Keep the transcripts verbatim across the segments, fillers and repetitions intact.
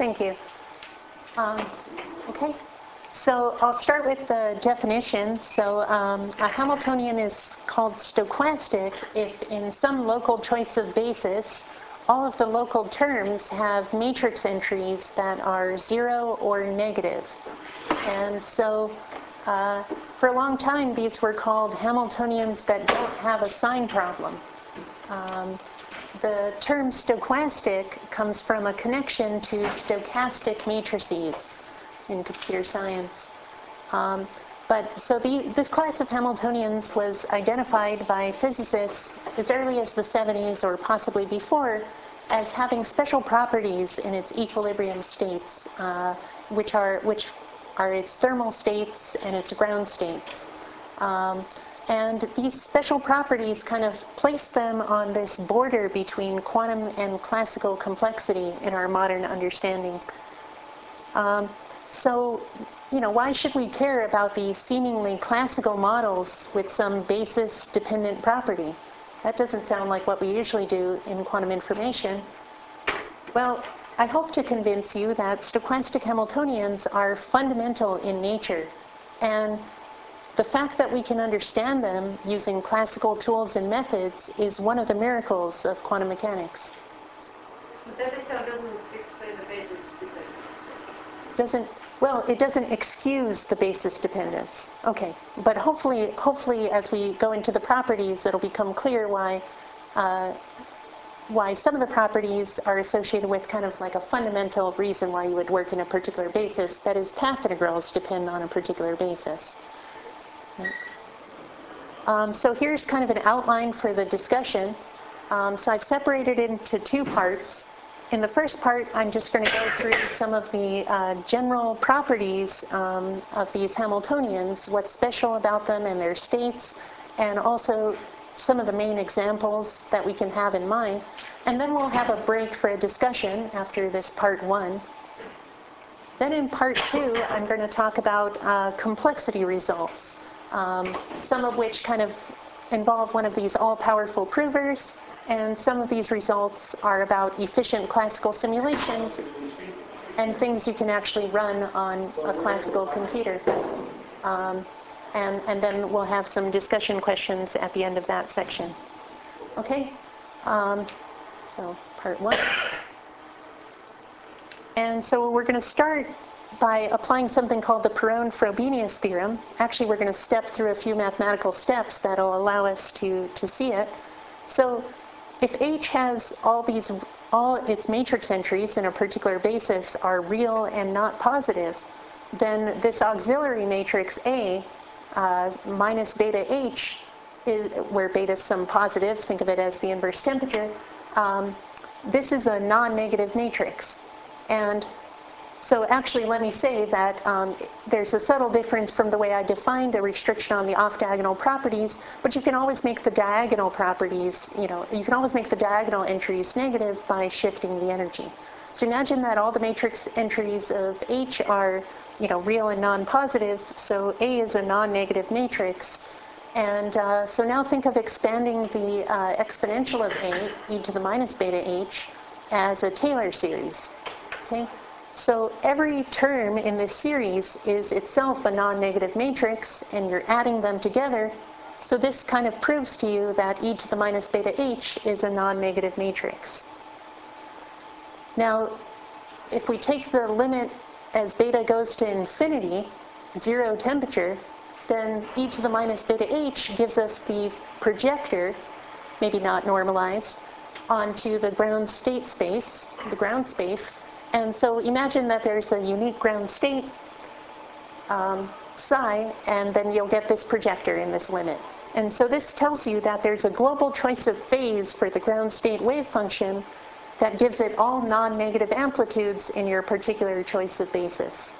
Thank you. Um, okay, so I'll start with the definition. So um, a Hamiltonian is called stochastic if in some local choice of basis, all of the local terms have matrix entries that are zero or negative. And so uh, for a long time, these were called Hamiltonians that don't have a sign problem. Um, The term stochastic comes from a connection to stochastic matrices in computer science. Um, but so the, this class of Hamiltonians was identified by physicists as early as the seventies or possibly before as having special properties in its equilibrium states, uh, which are which are its thermal states and its ground states. Um, And these special properties kind of place them on this border between quantum and classical complexity in our modern understanding. Um, so, you know, why should we care about these seemingly classical models with some basis-dependent property? That doesn't sound like what we usually do in quantum information. Well, I hope to convince you that stochastic Hamiltonians are fundamental in nature, and the fact that we can understand them using classical tools and methods is one of the miracles of quantum mechanics. But that itself doesn't explain the basis dependence. Doesn't, well, it doesn't excuse the basis dependence. Okay, but hopefully, hopefully as we go into the properties, it'll become clear why, uh, why some of the properties are associated with kind of like a fundamental reason why you would work in a particular basis. That is, path integrals depend on a particular basis. Um, so here's kind of an outline for the discussion. Um, so I've separated it into two parts. In the first part, I'm just going to go through some of the uh, general properties um, of these Hamiltonians, what's special about them and their states, and also some of the main examples that we can have in mind. And then we'll have a break for a discussion after this part one. Then in part two, I'm going to talk about uh, complexity results. Um, some of which kind of involve one of these all-powerful provers, and some of these results are about efficient classical simulations and things you can actually run on a classical computer. Um, and, and then we'll have some discussion questions at the end of that section. Okay? Um, so part one. And so we're going to start by applying something called the Perron-Frobenius theorem. Actually, we're going to step through a few mathematical steps that'll allow us to, to see it. So if H has all these, all its matrix entries in a particular basis are real and not positive, then this auxiliary matrix A uh, minus beta H, is, where beta is some positive, think of it as the inverse temperature, um, this is a non-negative matrix. And so actually, let me say that um, there's a subtle difference from the way I defined a restriction on the off-diagonal properties, but you can always make the diagonal properties, you know, you can always make the diagonal entries negative by shifting the energy. So imagine that all the matrix entries of H are, you know, real and non-positive, so A is a non-negative matrix. And uh, so now think of expanding the uh, exponential of A, e to the minus beta H, as a Taylor series, okay? So every term in this series is itself a non-negative matrix, and you're adding them together. So this kind of proves to you that e to the minus beta h is a non-negative matrix. Now, if we take the limit as beta goes to infinity, zero temperature, then e to the minus beta h gives us the projector, maybe not normalized, onto the ground state space, the ground space. And so imagine that there's a unique ground state, um, psi, and then you'll get this projector in this limit. And so this tells you that there's a global choice of phase for the ground state wave function that gives it all non-negative amplitudes in your particular choice of basis.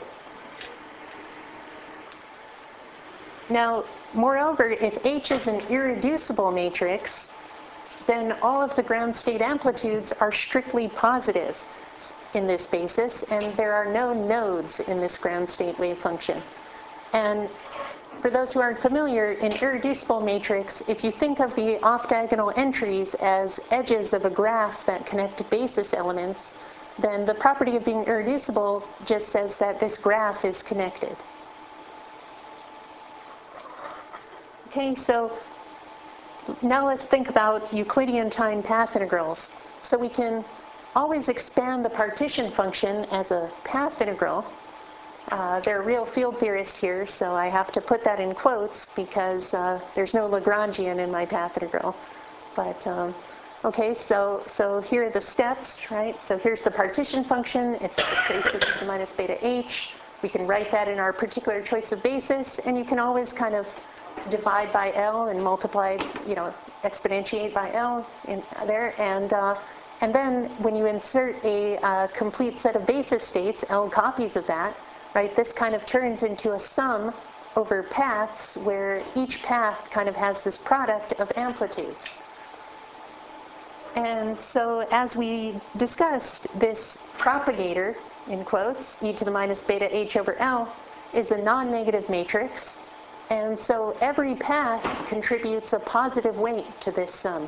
Now, moreover, if H is an irreducible matrix, then all of the ground state amplitudes are strictly positive in this basis, and there are no nodes in this ground state wave function. And for those who aren't familiar, in irreducible matrix, if you think of the off-diagonal entries as edges of a graph that connect basis elements, then the property of being irreducible just says that this graph is connected. Okay, so now let's think about Euclidean time path integrals. So we can always expand the partition function as a path integral. Uh, there are real field theorists here, so I have to put that in quotes because uh, there's no Lagrangian in my path integral. But um, okay, so so here are the steps, right? So here's the partition function. It's the trace of e to the minus beta h. We can write that in our particular choice of basis, and you can always kind of divide by L and multiply, you know, exponentiate by L in there, and uh, and then when you insert a uh, complete set of basis states, L copies of that, right? This kind of turns into a sum over paths where each path kind of has this product of amplitudes. And so as we discussed, this propagator, in quotes, e to the minus beta h over L, is a non-negative matrix. And so every path contributes a positive weight to this sum.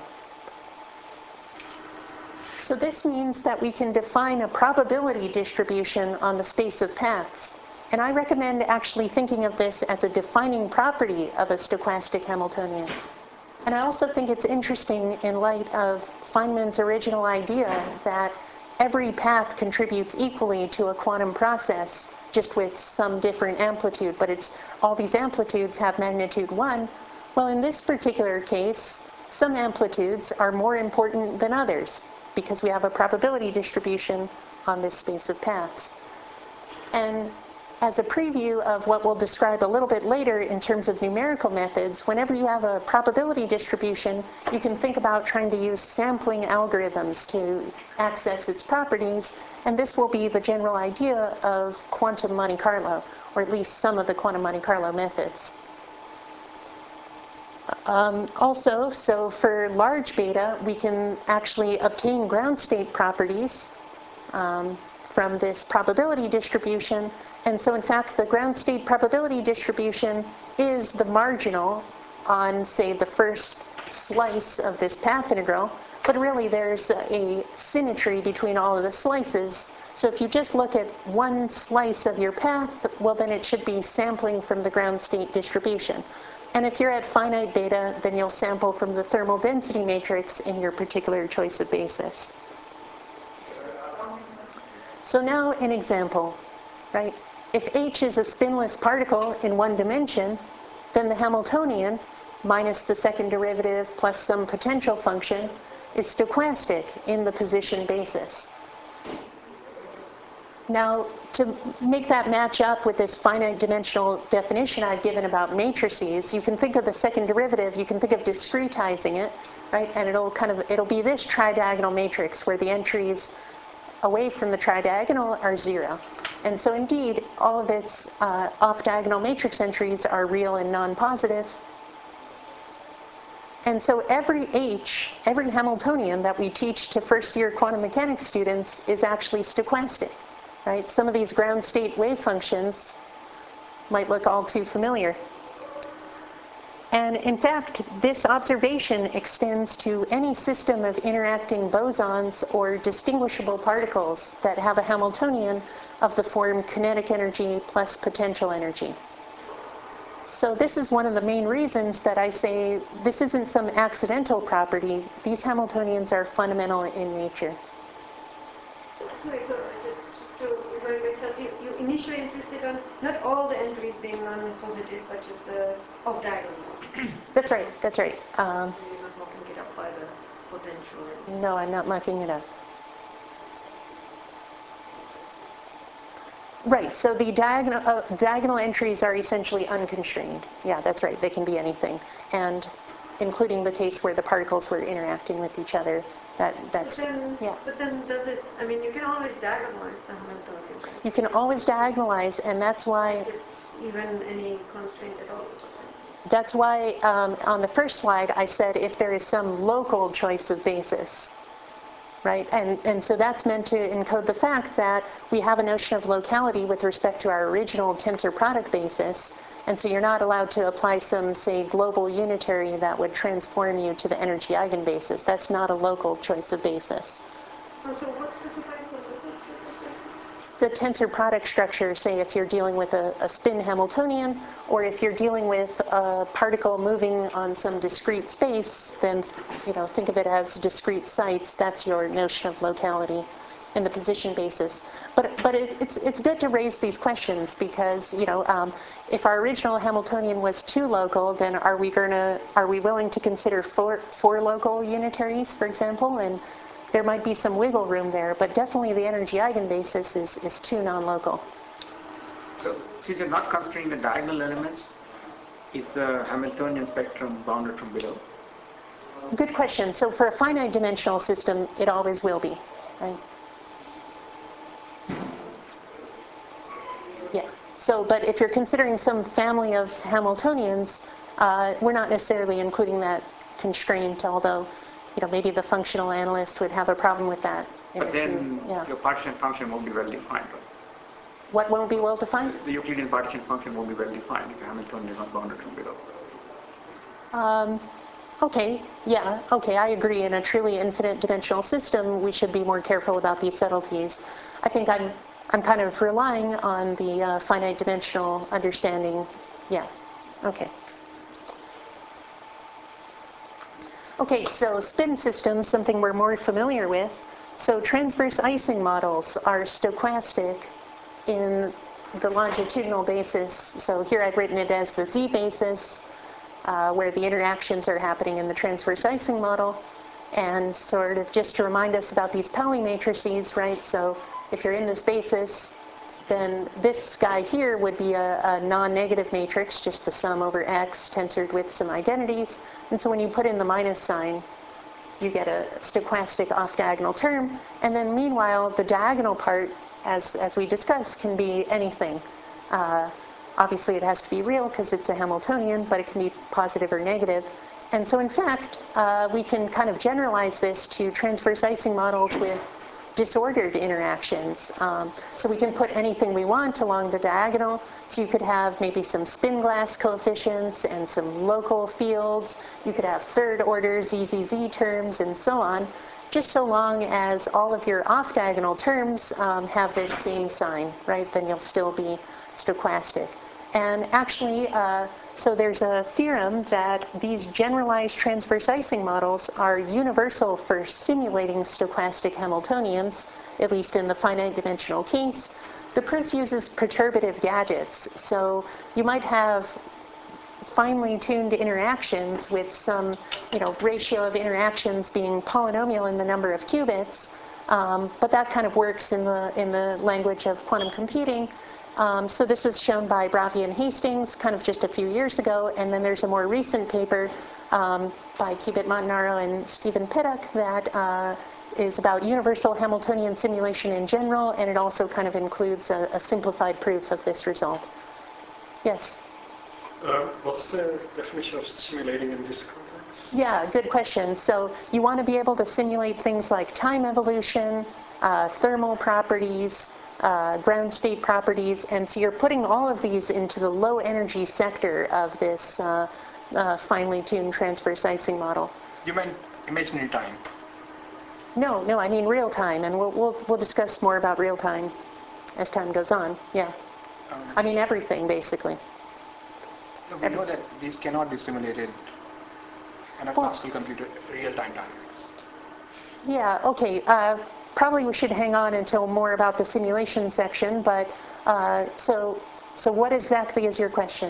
So this means that we can define a probability distribution on the space of paths. And I recommend actually thinking of this as a defining property of a stochastic Hamiltonian. And I also think it's interesting in light of Feynman's original idea that every path contributes equally to a quantum process, just with some different amplitude, but it's all these amplitudes have magnitude one. Well, in this particular case, some amplitudes are more important than others because we have a probability distribution on this space of paths. And as a preview of what we'll describe a little bit later in terms of numerical methods, whenever you have a probability distribution, you can think about trying to use sampling algorithms to access its properties, and this will be the general idea of quantum Monte Carlo, or at least some of the quantum Monte Carlo methods. Um, also, so for large beta, we can actually obtain ground state properties um, from this probability distribution. And so in fact, the ground state probability distribution is the marginal on, say, the first slice of this path integral. But really, there's a symmetry between all of the slices. So if you just look at one slice of your path, well, then it should be sampling from the ground state distribution. And if you're at finite beta, then you'll sample from the thermal density matrix in your particular choice of basis. So now an example, right? If H is a spinless particle in one dimension, then the Hamiltonian, minus the second derivative plus some potential function, is stochastic in the position basis. Now, to make that match up with this finite dimensional definition I've given about matrices, you can think of the second derivative, you can think of discretizing it, right? And it'll kind of, it'll be this tridiagonal matrix where the entries away from the tridiagonal are zero. And so indeed, all of its uh, off-diagonal matrix entries are real and non-positive. And so every H, every Hamiltonian that we teach to first-year quantum mechanics students is actually stochastic, right? Some of these ground state wave functions might look all too familiar. And in fact, this observation extends to any system of interacting bosons or distinguishable particles that have a Hamiltonian of the form kinetic energy plus potential energy. So this is one of the main reasons that I say this isn't some accidental property. These Hamiltonians are fundamental in nature. So, sorry, so just, just to remind myself, you, you initially insisted on not all the entries being non-positive, but just the off-diagonal ones. That's right, that's right. Um, So you're not mocking it up by the potential. no, I'm not mucking it up. Right, so the diagonal, uh, diagonal entries are essentially unconstrained. Yeah, that's right, they can be anything. And including the case where the particles were interacting with each other, that, that's, but then, yeah. But then does it, I mean, you can always diagonalize the Hamiltonian. You can always diagonalize, and that's why... Is it even any constraint at all? That's why um, on the first slide I said if there is some local choice of basis. Right, and, and so that's meant to encode the fact that we have a notion of locality with respect to our original tensor product basis, and so you're not allowed to apply some, say, global unitary that would transform you to the energy eigenbasis. That's not a local choice of basis. Oh, so what specifies the local choice? the tensor product structure, say if you're dealing with a, a spin Hamiltonian, or if you're dealing with a particle moving on some discrete space, then, you know, think of it as discrete sites. That's your notion of locality in the position basis. But but it, it's it's good to raise these questions because, you know, um, if our original Hamiltonian was too local, then are we gonna are we willing to consider four four local unitaries, for example? And there might be some wiggle room there, but definitely the energy eigenbasis is is too non-local. So since you're not considering the diagonal elements, is the Hamiltonian spectrum bounded from below? Good question. So for a finite dimensional system, it always will be, right? Yeah. So, but if you're considering some family of Hamiltonians, uh, we're not necessarily including that constraint, although, you know, maybe the functional analyst would have a problem with that. But then true, yeah. your partition function won't be well defined, right? What won't be well defined? The Euclidean partition function won't be well defined if the Hamiltonian is not bounded from below. Um, okay, yeah, okay, I agree. In a truly infinite dimensional system, we should be more careful about these subtleties. I think I'm I'm kind of relying on the uh, finite dimensional understanding. Yeah, okay. Okay, so spin systems, something we're more familiar with. So transverse Ising models are stochastic in the longitudinal basis. So here I've written it as the Z basis, uh, where the interactions are happening in the transverse Ising model. And sort of just to remind us about these Pauli matrices, right? So if you're in this basis, then this guy here would be a, a non-negative matrix, just the sum over X tensored with some identities. And so when you put in the minus sign, you get a stochastic off-diagonal term. And then meanwhile, the diagonal part, as, as we discussed, can be anything. Uh, obviously, it has to be real because it's a Hamiltonian, but it can be positive or negative. And so in fact, uh, we can kind of generalize this to transverse Ising models with disordered interactions. Um, so we can put anything we want along the diagonal. So you could have maybe some spin glass coefficients and some local fields. You could have third order Z Z Z terms and so on, just so long as all of your off-diagonal terms um, have this same sign, right? Then you'll still be stochastic. And actually, uh, so there's a theorem that these generalized transverse Ising models are universal for simulating stochastic Hamiltonians, at least in the finite dimensional case. The proof uses perturbative gadgets. So you might have finely tuned interactions with some, you know, ratio of interactions being polynomial in the number of qubits, um, but that kind of works in the in the language of quantum computing. Um, so this was shown by Bravi and Hastings kind of just a few years ago, and then there's a more recent paper um, by Cubitt Montanaro and Stephen Pittock that uh, is about universal Hamiltonian simulation in general, and it also kind of includes a, a simplified proof of this result. Yes? Uh, what's the definition of simulating in this context? Yeah, good question. So you want to be able to simulate things like time evolution, uh, thermal properties, Uh, ground state properties, and so you're putting all of these into the low energy sector of this uh, uh, finely tuned transverse Ising model. You meant imaginary time? No, no, I mean real time, and we'll we'll we'll discuss more about real time as time goes on. Yeah, Um, I mean everything basically. no, we know that these cannot be simulated on a Well, classical computer real-time dynamics. Yeah, okay. Uh, probably we should hang on until more about the simulation section, but uh, so so what exactly is your question?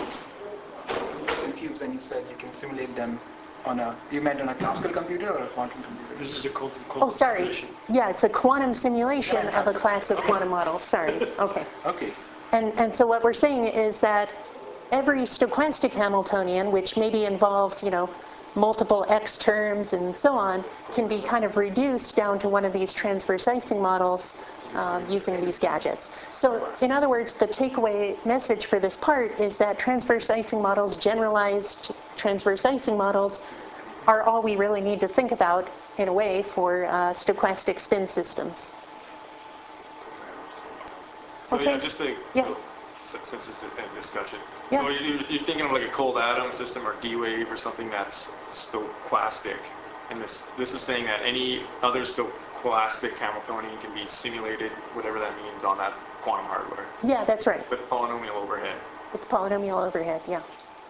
I was confused when you said you can simulate them on a, you meant on a classical computer or a quantum computer? This is a quantum, quantum Oh, sorry. simulation. Yeah, it's a quantum simulation of a class of quantum models. Sorry. Okay. Okay. And and so what we're saying is that every stochastic Hamiltonian, which maybe involves, you know, multiple X terms and so on, can be kind of reduced down to one of these transverse Ising models um, using these gadgets. So in other words, the takeaway message for this part is that transverse Ising models, generalized transverse Ising models, are all we really need to think about in a way for uh, stochastic spin systems. So Okay. yeah, just to, Yeah. so, since it's a discussion. Yeah. So you, if you're thinking of like a cold atom system or D-wave or something that's stochastic, and this this is saying that any other sto scholastic Hamiltonian can be simulated, whatever that means, on that quantum hardware Yeah, that's right. with polynomial overhead. With polynomial overhead, yeah.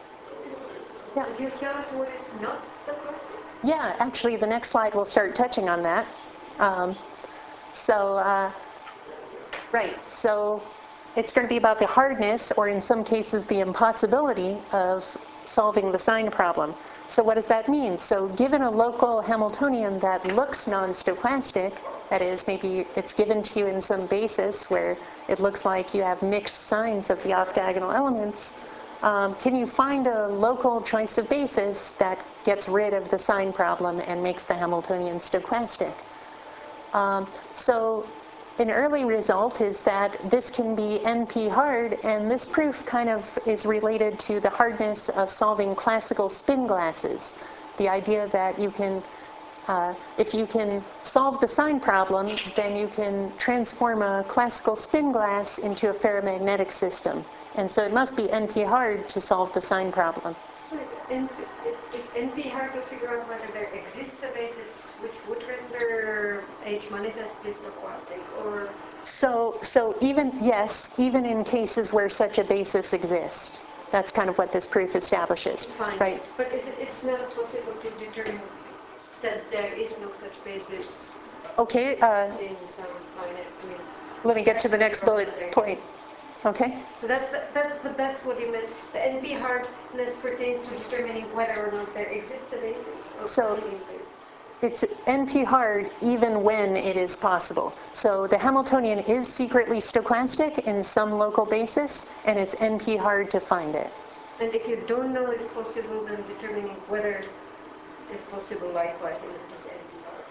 Yeah. Could you tell us what is not stochastic? Yeah, actually, the next slide will start touching on that. Um, so, uh, right, so it's going to be about the hardness, or in some cases, the impossibility of solving the sign problem. So what does that mean? So given a local Hamiltonian that looks non-stochastic, that is, maybe it's given to you in some basis where it looks like you have mixed signs of the off-diagonal elements, um, can you find a local choice of basis that gets rid of the sign problem and makes the Hamiltonian stochastic? Um, so an early result is that this can be N P hard, and this proof kind of is related to the hardness of solving classical spin glasses. The idea that you can, uh, if you can solve the sign problem, then you can transform a classical spin glass into a ferromagnetic system. And so it must be N P hard to solve the sign problem. So N P, is, is N P hard to figure out whether there exists a basis which would render H manifestly stochastic, or? So, so even, yes, even in cases where such a basis exists. That's kind of what this proof establishes, Fine. right? But is it, it's not possible to determine that there is no such basis Okay, uh, in some finite, I mean, let me get to the next bullet point. Okay? So that's that's but that's what you meant. The N P hardness pertains to determining whether or not there exists a basis or So- finding a basis. It's N P hard even when it is possible. So the Hamiltonian is secretly stochastic in some local basis, and it's N P hard to find it. And if you don't know it's possible, then determining whether it's possible likewise in this N P hard.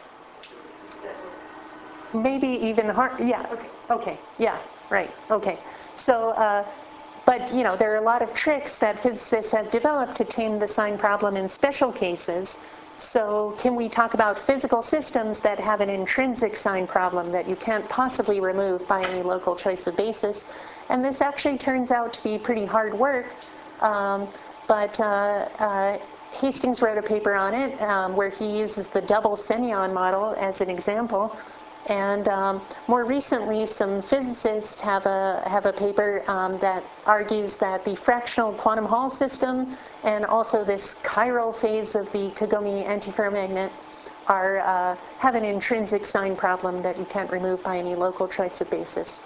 Is that what? Maybe even hard, yeah. Okay. Okay, yeah, right, okay. So, uh, but, you know, there are a lot of tricks that physicists have developed to tame the sign problem in special cases. So can we talk about physical systems that have an intrinsic sign problem that you can't possibly remove by any local choice of basis? And this actually turns out to be pretty hard work, um, but uh, uh, Hastings wrote a paper on it um, where he uses the double semyon model as an example. And um, more recently, some physicists have a have a paper um, that argues that the fractional quantum Hall system and also this chiral phase of the Kagome antiferromagnet are uh, have an intrinsic sign problem that you can't remove by any local choice of basis.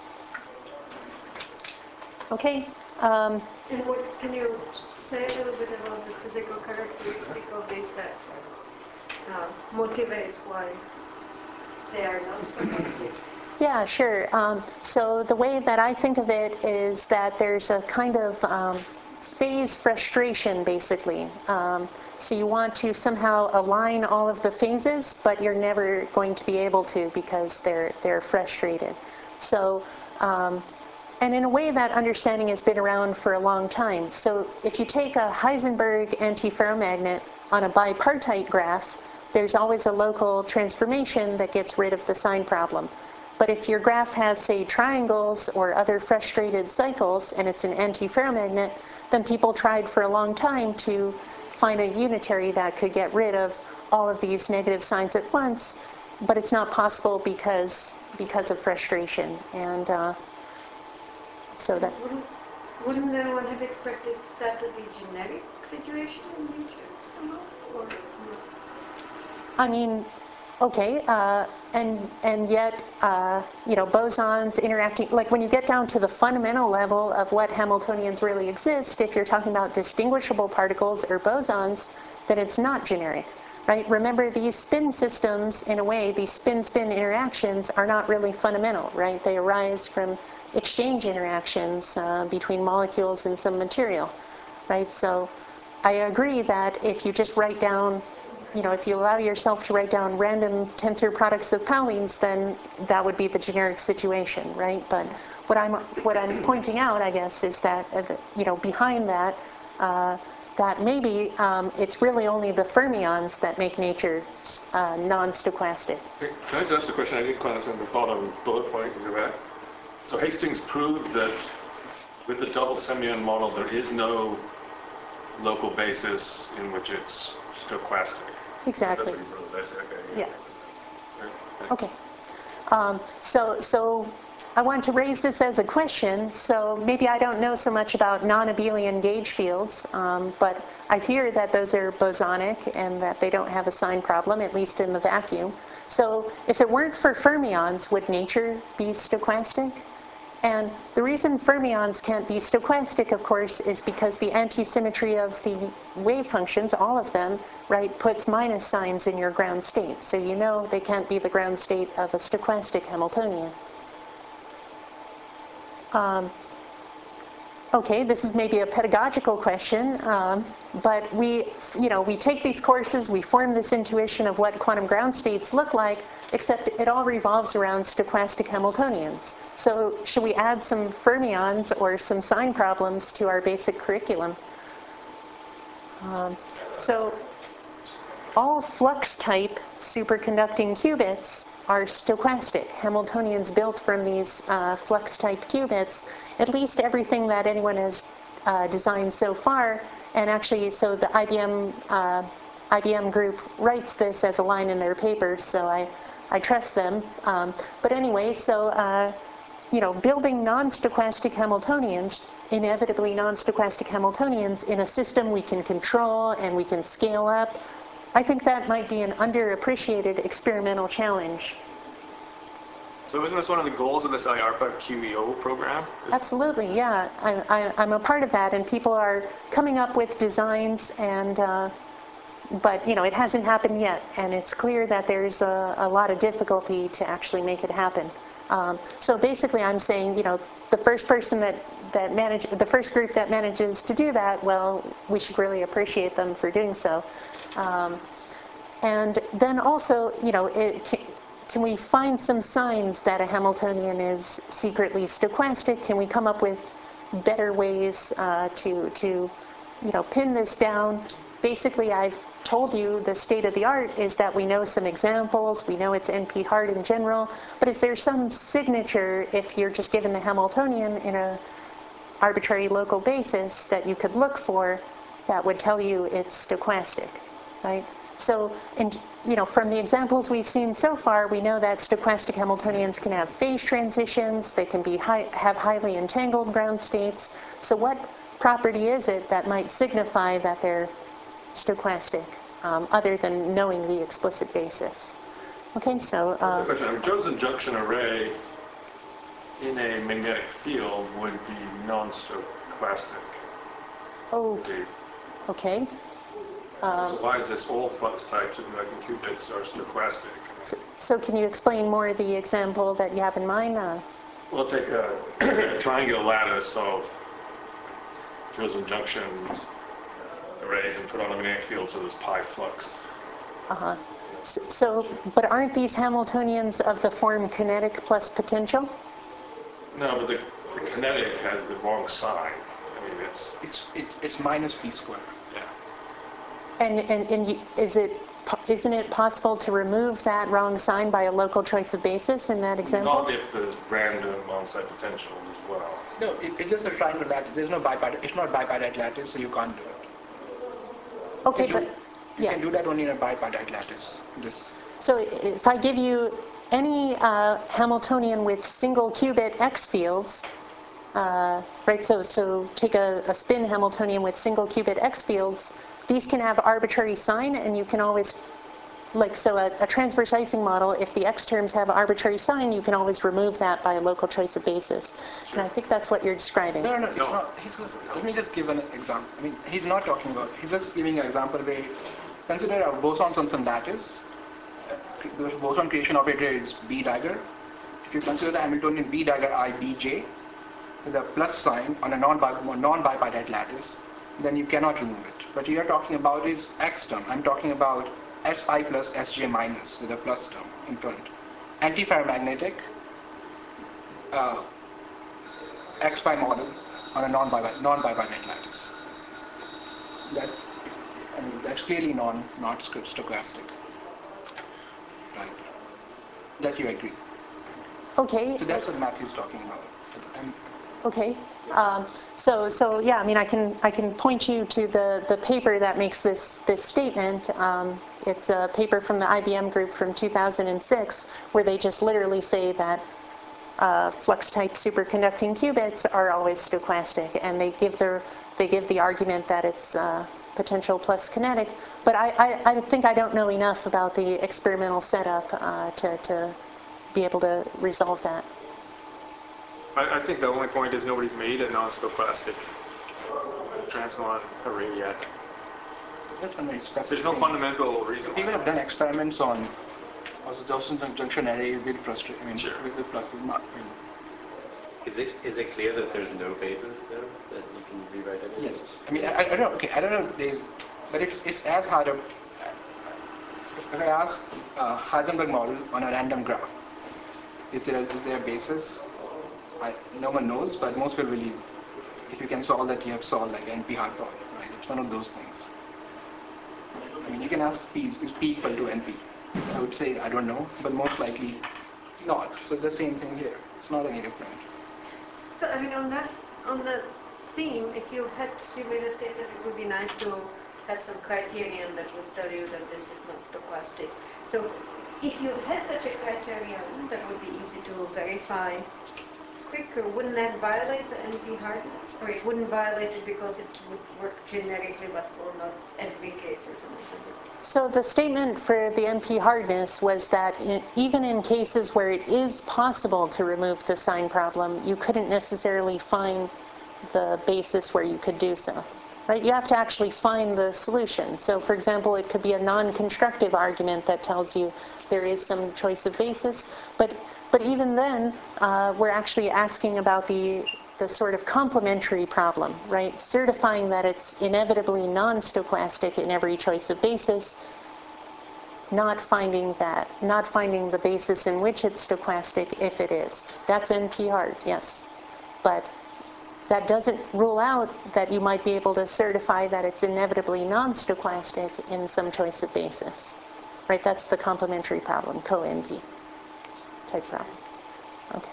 Okay. Um, And what can you say a little bit about the physical characteristic of this that uh, motivates why they are not stochastic? Yeah, sure. Um, so the way that I think of it is that there's a kind of um, phase frustration, basically. Um, so you want to somehow align all of the phases, but you're never going to be able to because they're they're frustrated. So, um, and in a way, that understanding has been around for a long time. So if you take a Heisenberg antiferromagnet on a bipartite graph, there's always a local transformation that gets rid of the sign problem. But if your graph has, say, triangles or other frustrated cycles, and it's an antiferromagnet, then people tried for a long time to find a unitary that could get rid of all of these negative signs at once, but it's not possible because because of frustration. And uh, so that. Wouldn't, wouldn't anyone have expected that to be a generic situation in nature somehow? Or no? I mean, okay, uh, and and yet, uh, you know, bosons interacting, like when you get down to the fundamental level of what Hamiltonians really exist, if you're talking about distinguishable particles or bosons, then it's not generic, right? Remember, these spin systems, in a way, these spin-spin interactions are not really fundamental, right? They arise from exchange interactions uh, between molecules and some material, right? So I agree that if you just write down, you know, if you allow yourself to write down random tensor products of Pauli's, then that would be the generic situation, right? But what I'm what I'm pointing out, I guess, is that uh, the, you know, behind that, uh, that maybe um, it's really only the fermions that make nature uh, non-stochastic. Can I just ask a question? I didn't quite understand the bottom bullet point in your back. So Hastings proved that with the double semyon model, there is no local basis in which it's stochastic. Exactly. That's what he proved. I see. Okay. Yeah. Okay. Um, so, so I want to raise this as a question. So maybe I don't know so much about non-abelian gauge fields, um, but I hear that those are bosonic and that they don't have a sign problem, at least in the vacuum. So if it weren't for fermions, would nature be stochastic? And the reason fermions can't be stochastic, of course, is because the anti-symmetry of the wave functions, all of them, right, puts minus signs in your ground state. So you know they can't be the ground state of a stochastic Hamiltonian. Um, okay, this is maybe a pedagogical question, um, but we, you know, we take these courses, we form this intuition of what quantum ground states look like, except it all revolves around stochastic Hamiltonians. So should we add some fermions or some sign problems to our basic curriculum? Um, so all flux-type superconducting qubits are stochastic, Hamiltonians built from these uh, flux-type qubits, at least everything that anyone has uh, designed so far. And actually, so the I B M, uh, I B M group writes this as a line in their paper, so I, I trust them. Um, but anyway, so, uh, you know, building non-stochastic Hamiltonians, inevitably non-stochastic Hamiltonians in a system we can control and we can scale up, I think that might be an underappreciated experimental challenge. So isn't this one of the goals of this I A R P A Q E O program? Absolutely, yeah. I, I, I'm a part of that, and people are coming up with designs, and uh, but you know, it hasn't happened yet, and it's clear that there's a, a lot of difficulty to actually make it happen. Um, so basically, I'm saying, you know, the first person that that manage, the first group that manages to do that, well, we should really appreciate them for doing so. Um, and then also, you know, it, can, can we find some signs that a Hamiltonian is secretly stochastic? Can we come up with better ways uh, to, to, you know, pin this down? Basically, I've told you the state of the art is that we know some examples, we know it's N P hard in general, but is there some signature, if you're just given the Hamiltonian in a arbitrary local basis, that you could look for that would tell you it's stochastic, right? So, in, you know, from the examples we've seen so far, we know that stochastic Hamiltonians can have phase transitions, they can be high, have highly entangled ground states. So what property is it that might signify that they're stochastic, um, other than knowing the explicit basis? Okay, so... Uh, question. A Josephson junction array in a magnetic field would be non-stochastic. oh, okay. Um, so why is this all flux types of superconducting qubits are stochastic? So, so can you explain more of the example that you have in mind? Uh, We'll take a, a triangular lattice of Josephson junction arrays and put on a magnetic field, so there's pi flux. uh-huh. So, so, but aren't these Hamiltonians of the form kinetic plus potential? No, but the, the kinetic has the wrong sign. I mean, it's... It's, it, it's minus p squared. Yeah. And, and, and is it, isn't it possible to remove that wrong sign by a local choice of basis in that example? Not if there's random onside potential as well. No, it, it's just a triangular lattice. There's no bipartite. It's not bipartite lattice, so you can't do it. Okay, you but... Do, you yeah. can do that only in a bipartite lattice. This. So if I give you any uh, Hamiltonian with single qubit X fields, uh, right, so, so take a, a spin Hamiltonian with single qubit X fields, these can have arbitrary sign, and you can always, like, so a, a transverse Ising model, if the X terms have arbitrary sign, you can always remove that by a local choice of basis. Sure. And I think that's what you're describing. No, no, no, it's no. not. He's just, let me just give an example. I mean, he's not talking about, he's just giving an example where consider a boson-Simpson lattice. The boson creation operator is B dagger. If you consider the Hamiltonian B dagger I B J with a plus sign on a non-bipartite lattice, then you cannot remove it. What you are talking about is X term. I'm talking about Si plus Sj minus with a plus term in front. Antiferromagnetic uh, X phi model on a non-bipartite lattice. That, I mean, that's clearly non, not stochastic. Right. That you agree. Okay. So that's what Matthew's talking about. And Okay. Um, so, so yeah, I mean, I can I can point you to the, the paper that makes this this statement. Um, it's a paper from the I B M group from two thousand six, where they just literally say that uh, flux-type superconducting qubits are always stochastic, and they give their they give the argument that it's uh, potential plus kinetic. But I, I, I think I don't know enough about the experimental setup uh, to to be able to resolve that. I, I think the only point is nobody's made a non-stochastic transmon array yet. That's when we discuss There's it. no fundamental reason People why. have done experiments on also Josephson junction array with frustrated. I mean, Sure. with the flux. Not, I mean, Is it is it clear that there's no basis there that you can rewrite it? yes. I mean, I, I don't know. Okay, I don't know. There's, but it's it's as hard. A, if I ask uh, Heisenberg model on a random graph, is there a, is there a basis? I, no one knows, but most will believe. If you can solve that, you have solved like N P hard problem, right? It's one of those things. I mean, you can ask P, is P equal to N P? I would say, I don't know, but most likely not. So the same thing here. It's not any different. So, I mean, on that, on the theme, if you had, you made a statement, it would be nice to have some criterion that would tell you that this is not stochastic. So, if you had such a criterion, that would be easy to verify quicker. Wouldn't that violate the N P hardness? Or it wouldn't violate it because it would work generically, but for not every case or something like that? So the statement for the N P hardness was that in, even in cases where it is possible to remove the sign problem, you couldn't necessarily find the basis where you could do so. Right? You have to actually find the solution. So for example, it could be a non-constructive argument that tells you there is some choice of basis, but but even then, uh, we're actually asking about the the sort of complementary problem, right? Certifying that it's inevitably non-stochastic in every choice of basis, not finding that, not finding the basis in which it's stochastic if it is. That's N P hard, yes. But that doesn't rule out that you might be able to certify that it's inevitably non-stochastic in some choice of basis, right? That's the complementary problem, co-N P type problem. Okay.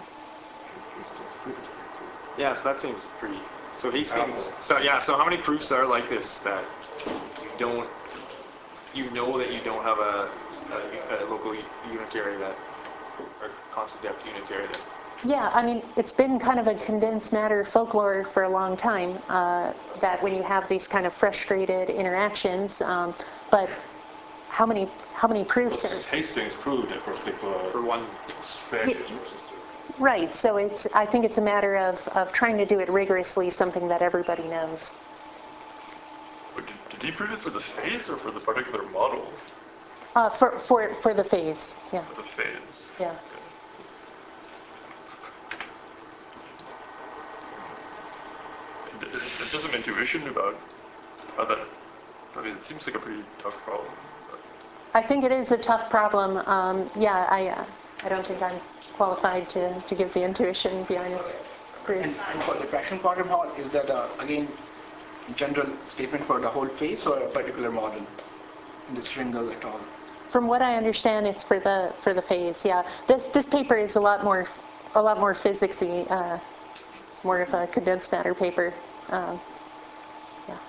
Yeah, so that seems pretty. So Hastings. So yeah. So how many proofs are like this that you don't, you know that you don't have a, a, a local unitary that, or constant depth unitary that. Yeah, I mean, it's been kind of a condensed matter folklore for a long time uh, that when you have these kind of frustrated interactions, um, but how many how many proofs are Hastings proved it for a particular For one. phase Yeah. versus two. right? So it's I think it's a matter of of trying to do it rigorously, something that everybody knows. But did, did he prove it for the phase or for the particular model? Uh, for for for the phase, yeah, For the phase. yeah. It's, it's just some intuition about how that. I mean, it seems like a pretty tough problem. But I think it is a tough problem. Um, yeah, I uh, I don't think I'm qualified to, to give the intuition behind this proof. And, and for diffraction quantum Hall, is that uh, again general statement for the whole phase or a particular model in the Stringle et al.? From what I understand, it's for the for the phase. Yeah, this this paper is a lot more a lot more physicsy. Uh, it's more of a condensed matter paper. Um, yeah,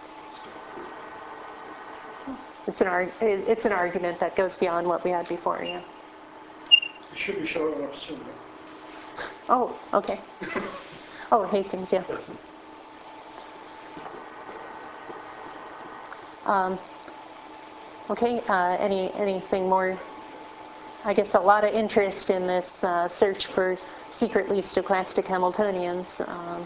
it's an arg- it's an argument that goes beyond what we had before. Yeah. You should be showing up soon. Right? Oh, okay. Oh, Hastings. Yeah. Um, okay. Uh, any anything more? I guess a lot of interest in this uh, search for secretly stochastic Hamiltonians. Um,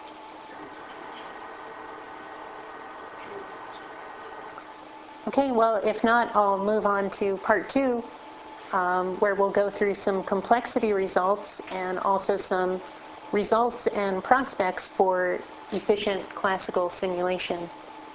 okay, well, if not, I'll move on to part two, um, where we'll go through some complexity results and also some results and prospects for efficient classical simulation.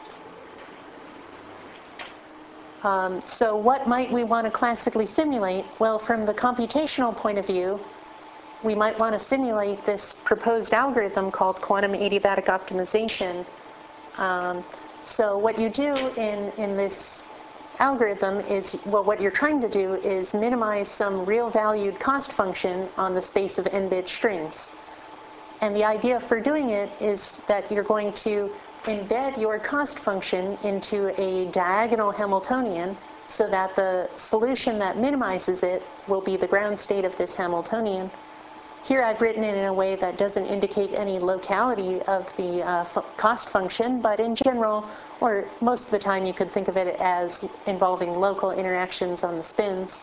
Um, so what might we want to classically simulate? Well, from the computational point of view, we might want to simulate this proposed algorithm called quantum adiabatic optimization. Um, so what you do in, in this algorithm is, well, what you're trying to do is minimize some real valued cost function on the space of n-bit strings. And the idea for doing it is that you're going to embed your cost function into a diagonal Hamiltonian so that the solution that minimizes it will be the ground state of this Hamiltonian. Here I've written it in a way that doesn't indicate any locality of the uh, cost function, but in general, or most of the time, you could think of it as involving local interactions on the spins.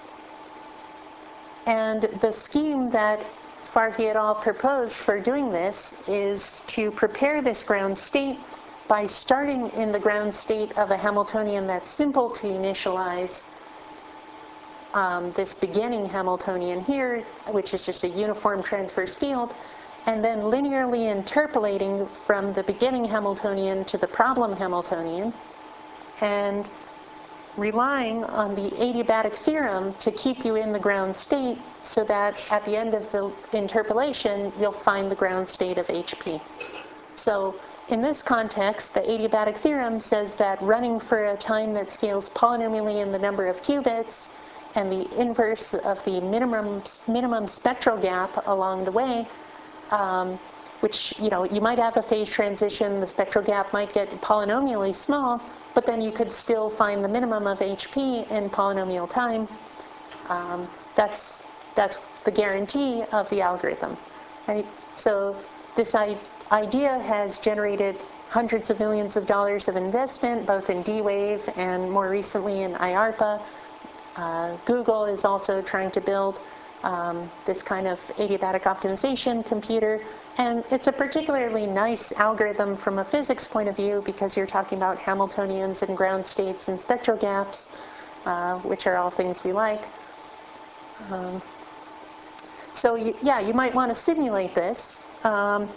And the scheme that Farhi et al. Proposed for doing this is to prepare this ground state by starting in the ground state of a Hamiltonian that's simple to initialize, um, this beginning Hamiltonian here, which is just a uniform transverse field, and then linearly interpolating from the beginning Hamiltonian to the problem Hamiltonian, and relying on the adiabatic theorem to keep you in the ground state so that at the end of the interpolation, you'll find the ground state of H P. So in this context, the adiabatic theorem says that running for a time that scales polynomially in the number of qubits and the inverse of the minimum, minimum spectral gap along the way, um, which, you know, you might have a phase transition, the spectral gap might get polynomially small, but then you could still find the minimum of H P in polynomial time. Um, that's, that's the guarantee of the algorithm, right? So this I idea has generated hundreds of millions of dollars of investment, both in D-Wave and more recently in I A R P A. Uh, Google is also trying to build um, this kind of adiabatic optimization computer. And it's a particularly nice algorithm from a physics point of view because you're talking about Hamiltonians and ground states and spectral gaps, uh, which are all things we like. Um, so you, yeah, you might want to simulate this. Um,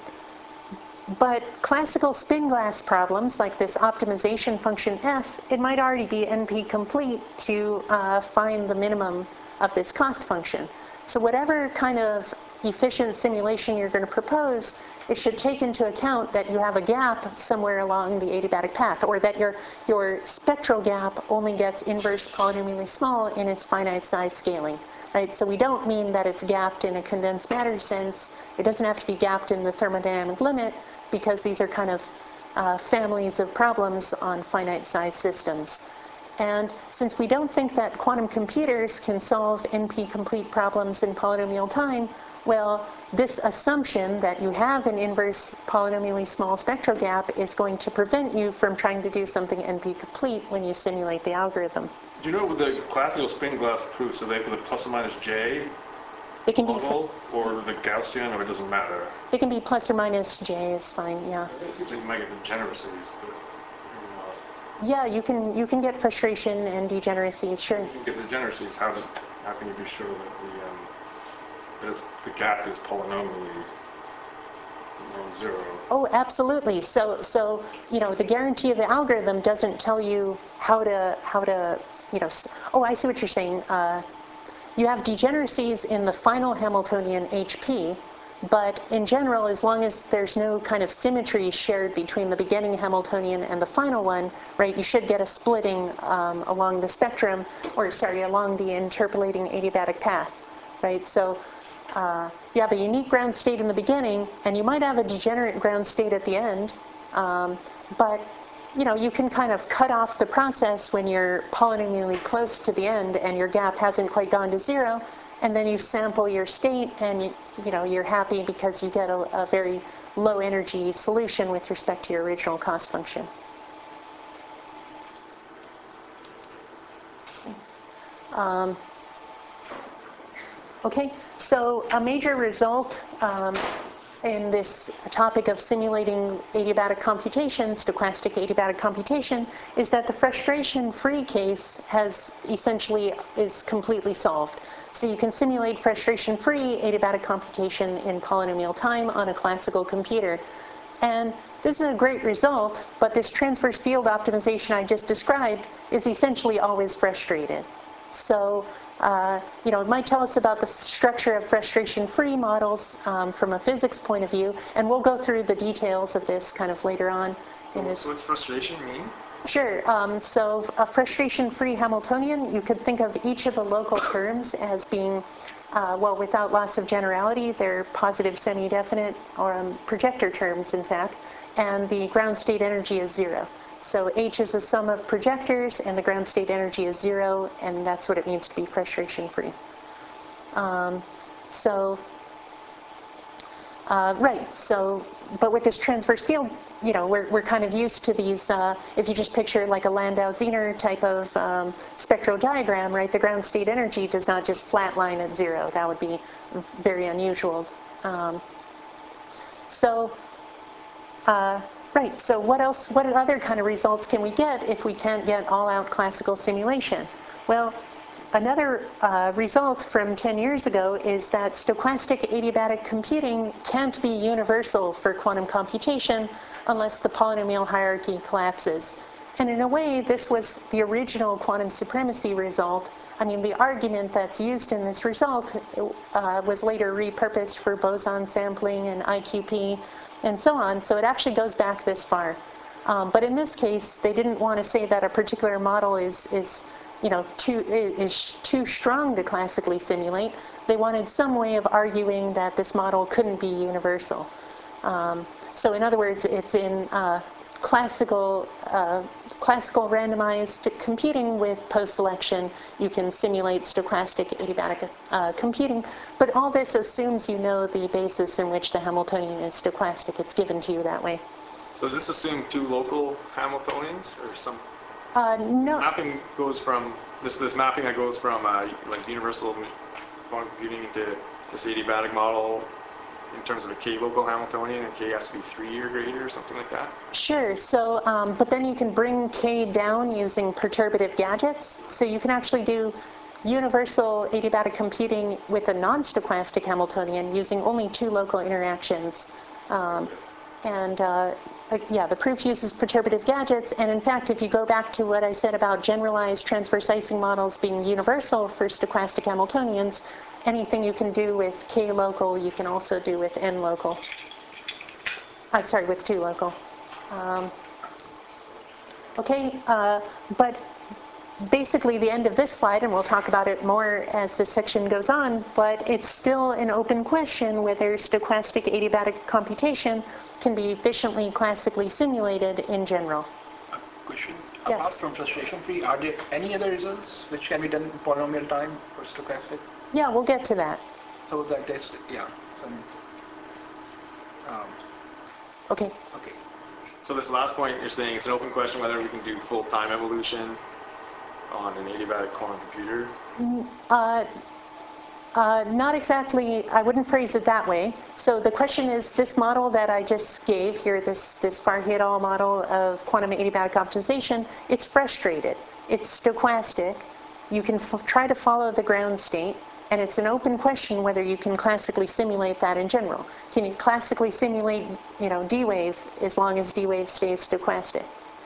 But classical spin glass problems, like this optimization function f, it might already be N P complete to uh, find the minimum of this cost function. So whatever kind of efficient simulation you're going to propose, it should take into account that you have a gap somewhere along the adiabatic path, or that your, your spectral gap only gets inverse polynomially small in its finite size scaling. Right? So we don't mean that it's gapped in a condensed matter sense. It doesn't have to be gapped in the thermodynamic limit, because these are kind of uh, families of problems on finite size systems. And since we don't think that quantum computers can solve N P complete problems in polynomial time, well, this assumption that you have an inverse polynomially small spectral gap is going to prevent you from trying to do something N P complete when you simulate the algorithm. Do you know with the classical spin glass proofs, are they for the plus or minus J It can be model, or the Gaussian, or it doesn't matter? It can be plus or minus J is fine, yeah. It seems like you might get degeneracies, but maybe not. Yeah, you can you can get frustration and degeneracies, sure. If you get degeneracies, how, do, how can you be sure that the, um, that it's, the gap is polynomially non-zero? Oh, absolutely. So so you know the guarantee of the algorithm doesn't tell you how to how to you know. Oh, I see what you're saying. Uh, you have degeneracies in the final Hamiltonian H P. But in general, as long as there's no kind of symmetry shared between the beginning Hamiltonian and the final one, right, you should get a splitting um, along the spectrum, or sorry, along the interpolating adiabatic path, right? So uh, you have a unique ground state in the beginning, and you might have a degenerate ground state at the end, um, but you know, you can kind of cut off the process when you're polynomially close to the end and your gap hasn't quite gone to zero. And then you sample your state, and you, you know, you're happy because you get a, a very low energy solution with respect to your original cost function. Um, okay, so a major result um, in this topic of simulating adiabatic computation, stochastic adiabatic computation, is that the frustration-free case has essentially is completely solved. So you can simulate frustration-free adiabatic computation in polynomial time on a classical computer. And this is a great result, but this transverse field optimization I just described is essentially always frustrated. So, uh, you know, it might tell us about the structure of frustration-free models um, from a physics point of view, and we'll go through the details of this kind of later on in So, this. so what's frustration mean? Sure. Um, so a frustration-free Hamiltonian, you could think of each of the local terms as being, uh, well, without loss of generality, they're positive semi-definite, or um, projector terms, in fact, and the ground state energy is zero. So H is a sum of projectors, and the ground state energy is zero, and that's what it means to be frustration-free. Um, so, uh, right, so, but with this transverse field, you know, we're, we're kind of used to these, uh, if you just picture like a Landau-Zener type of um, spectral diagram, right, the ground state energy does not just flatline at zero. That would be very unusual. Um, so, uh, right, so what else, what other kind of results can we get if we can't get all-out classical simulation? Well, another uh, result from ten years ago is that stochastic adiabatic computing can't be universal for quantum computation unless the polynomial hierarchy collapses. And in a way, this was the original quantum supremacy result. I mean, the argument that's used in this result uh, was later repurposed for boson sampling and I Q P and so on. So it actually goes back this far. Um, but in this case, they didn't want to say that a particular model is, is you know, too, is too strong to classically simulate. They wanted some way of arguing that this model couldn't be universal. Um, so in other words, it's in uh, classical, uh, classical randomized computing with post-selection. You can simulate stochastic adiabatic uh, computing, but all this assumes you know the basis in which the Hamiltonian is stochastic. It's given to you that way. So does this assume two local Hamiltonians or some? Uh, no. Mapping goes from this this mapping that goes from uh, like universal quantum computing into this adiabatic model in terms of a k local Hamiltonian, and k has to be three or greater or something like that. Sure. So, um, but then you can bring k down using perturbative gadgets. So you can actually do universal adiabatic computing with a non-stochastic Hamiltonian using only two local interactions. Um, and uh, uh, yeah, the proof uses perturbative gadgets. And in fact, if you go back to what I said about generalized transverse Ising models being universal for stochastic Hamiltonians, anything you can do with k local, you can also do with n local. Uh, sorry, with two local. Um, okay, uh, but basically the end of this slide, and we'll talk about it more as this section goes on, but it's still an open question whether stochastic adiabatic computation can be efficiently classically simulated in general. A question. Yes. Apart from frustration-free, are there any other results which can be done in polynomial time for stochastic? Yeah, we'll get to that. So that is, yeah. Some, um, Okay. okay. So this last point, you're saying it's an open question whether we can do full time evolution on an adiabatic quantum computer? Uh, uh, not exactly, I wouldn't phrase it that way. So the question is, this model that I just gave here, this, this Farhi et al. Model of quantum adiabatic optimization, it's frustrated. It's stochastic. You can f try to follow the ground state, and it's an open question whether you can classically simulate that in general. Can you classically simulate, you know, D-wave as long as D-wave stays stochastic?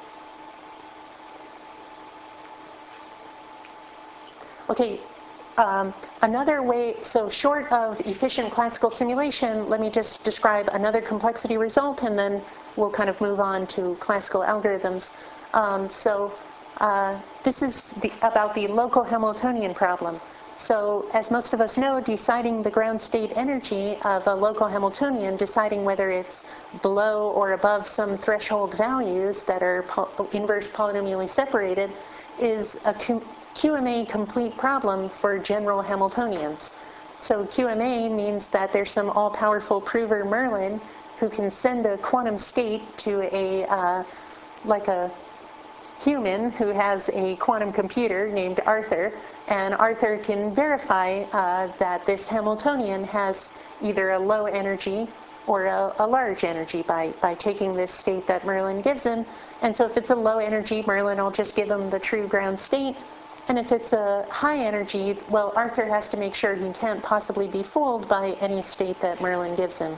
Okay, um, another way, so short of efficient classical simulation, let me just describe another complexity result, and then we'll kind of move on to classical algorithms. Um, so uh, this is the, about the local Hamiltonian problem. So as most of us know, deciding the ground state energy of a local Hamiltonian, deciding whether it's below or above some threshold values that are po inverse polynomially separated, is a Q M A complete problem for general Hamiltonians. So Q M A means that there's some all-powerful prover Merlin who can send a quantum state to a, uh, like a human who has a quantum computer named Arthur, and Arthur can verify uh, that this Hamiltonian has either a low energy or a, a large energy by, by taking this state that Merlin gives him. And so if it's a low energy, Merlin will just give him the true ground state. And if it's a high energy, well, Arthur has to make sure he can't possibly be fooled by any state that Merlin gives him.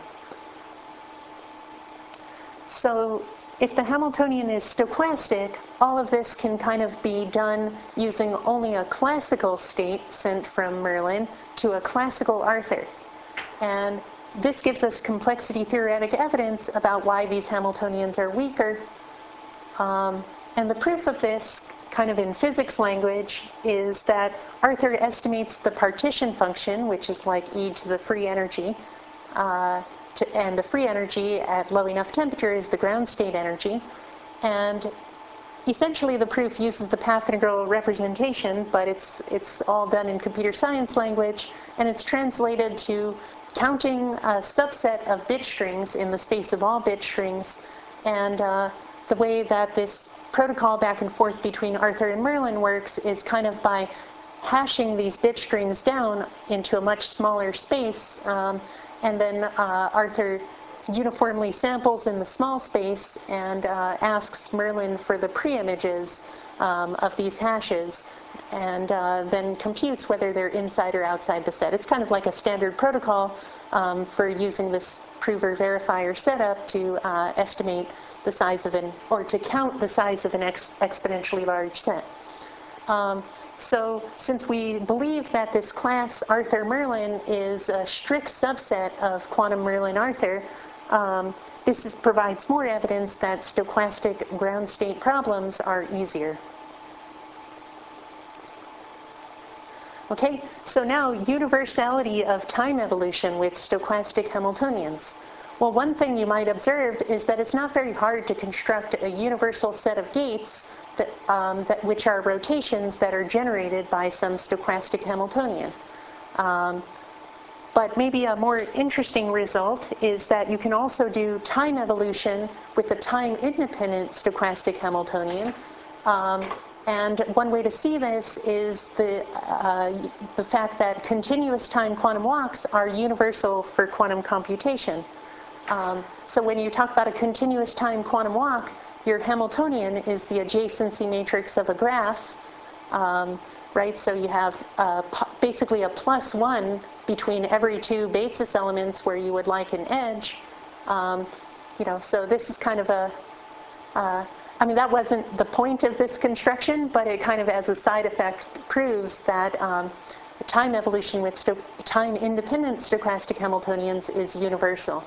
So if the Hamiltonian is stochastic, all of this can kind of be done using only a classical state sent from Merlin to a classical Arthur. And this gives us complexity theoretic evidence about why these Hamiltonians are weaker. Um, And the proof of this, kind of in physics language, is that Arthur estimates the partition function, which is like e to the free energy, uh, to, and the free energy at low enough temperature is the ground state energy. And essentially the proof uses the path integral representation, but it's, it's all done in computer science language, and it's translated to counting a subset of bit strings in the space of all bit strings. And uh, the way that this protocol back and forth between Arthur and Merlin works is kind of by hashing these bit strings down into a much smaller space, um, and then uh, Arthur uniformly samples in the small space and uh, asks Merlin for the pre-images um, of these hashes, and uh, then computes whether they're inside or outside the set. It's kind of like a standard protocol um, for using this prover verifier setup to uh, estimate the size of an, or to count the size of an ex exponentially large set. Um, so since we believe that this class Arthur-Merlin is a strict subset of quantum Merlin-Arthur, um, this is, provides more evidence that stochastic ground state problems are easier. Okay, so now universality of time evolution with stochastic Hamiltonians. Well, one thing you might observe is that it's not very hard to construct a universal set of gates that, um, that which are rotations that are generated by some stochastic Hamiltonian. Um, but maybe a more interesting result is that you can also do time evolution with a time-independent stochastic Hamiltonian. Um, and one way to see this is the, uh, the fact that continuous time quantum walks are universal for quantum computation. Um, so when you talk about a continuous time quantum walk, your Hamiltonian is the adjacency matrix of a graph, um, right? So you have uh, basically a plus one between every two basis elements where you would like an edge. Um, you know, so this is kind of a, uh, I mean, that wasn't the point of this construction, but it kind of, as a side effect, proves that um, time evolution with time-independent stochastic Hamiltonians is universal.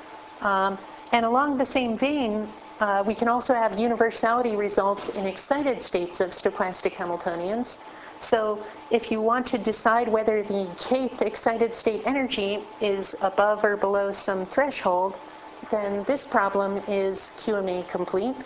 Um, and along the same vein, uh, we can also have universality results in excited states of stochastic Hamiltonians. So if you want to decide whether the kth excited state energy is above or below some threshold, then this problem is Q M A complete.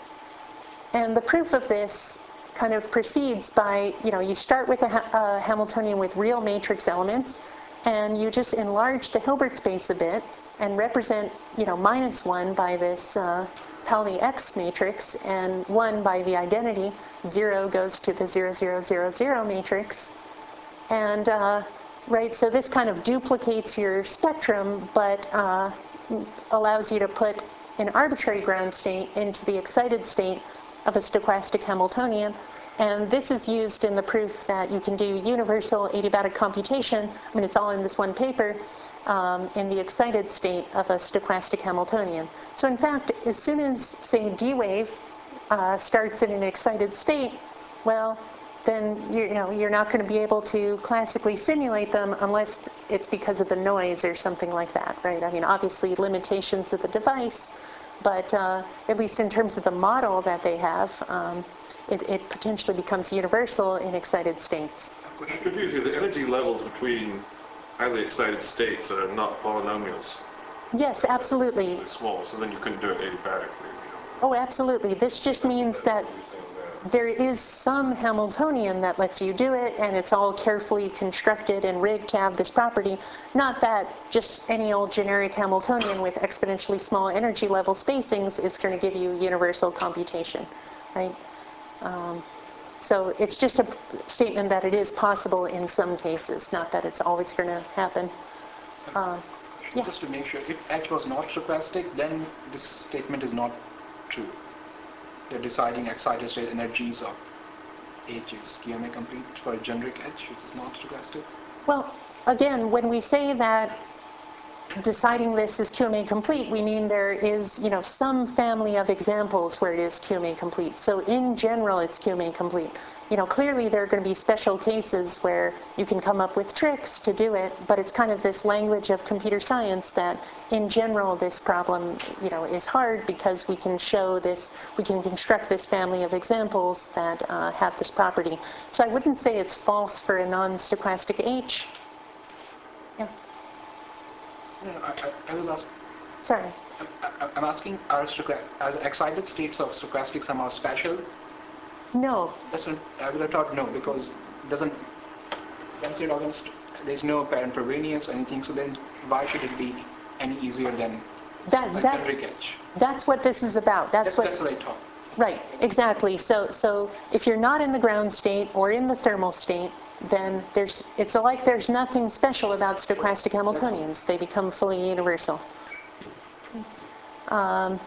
And the proof of this kind of proceeds by, you know, you start with a, ha a Hamiltonian with real matrix elements, and you just enlarge the Hilbert space a bit, and represent, you know, minus one by this uh, Pauli X matrix, and one by the identity. Zero goes to the zero, zero, zero, zero matrix. And, uh, right, so this kind of duplicates your spectrum, but uh, allows you to put an arbitrary ground state into the excited state of a stochastic Hamiltonian. And this is used in the proof that you can do universal adiabatic computation. I mean, it's all in this one paper. Um, in the excited state of a stochastic Hamiltonian. So in fact, as soon as, say, D-wave uh, starts in an excited state, well, then you're, you know, you're not going to be able to classically simulate them unless it's because of the noise or something like that, right? I mean, obviously limitations of the device, but uh, at least in terms of the model that they have, um, it, it potentially becomes universal in excited states. I'm confused because the energy levels between highly excited states are not polynomials. Yes, absolutely. They're small, so then you couldn't do it adiabatically. Oh, absolutely. This just means that there is some Hamiltonian that lets you do it, and it's all carefully constructed and rigged to have this property. Not that just any old generic Hamiltonian with exponentially small energy level spacings is going to give you universal computation, right? Um, so it's just a statement that it is possible in some cases, not that it's always going to happen. Uh, yeah. Just to make sure, if H was not stochastic, then this statement is not true. They're deciding excited state energies of H is Q M A complete for a generic H, which is not stochastic. Well, again, when we say that deciding this is Q M A complete, we mean there is, you know, some family of examples where it is Q M A complete. So in general, it's Q M A complete. You know, clearly there are going to be special cases where you can come up with tricks to do it, but it's kind of this language of computer science that in general this problem, you know, is hard because we can show this, we can construct this family of examples that uh, have this property. So I wouldn't say it's false for a non-stochastic H. Yeah. No, no, I, I, I was asking. Sorry. I, I'm asking, are, are excited states of stochastic somehow special? No. That's what I would have thought no, because it doesn't, there's no apparent provenience or anything, so then why should it be any easier than that, like that's, Henry Ketch? That's what this is about. That's, that's what, that's what I thought. Right, exactly. So, so if you're not in the ground state or in the thermal state, then there's, it's like there's nothing special about stochastic Hamiltonians. They become fully universal. Um,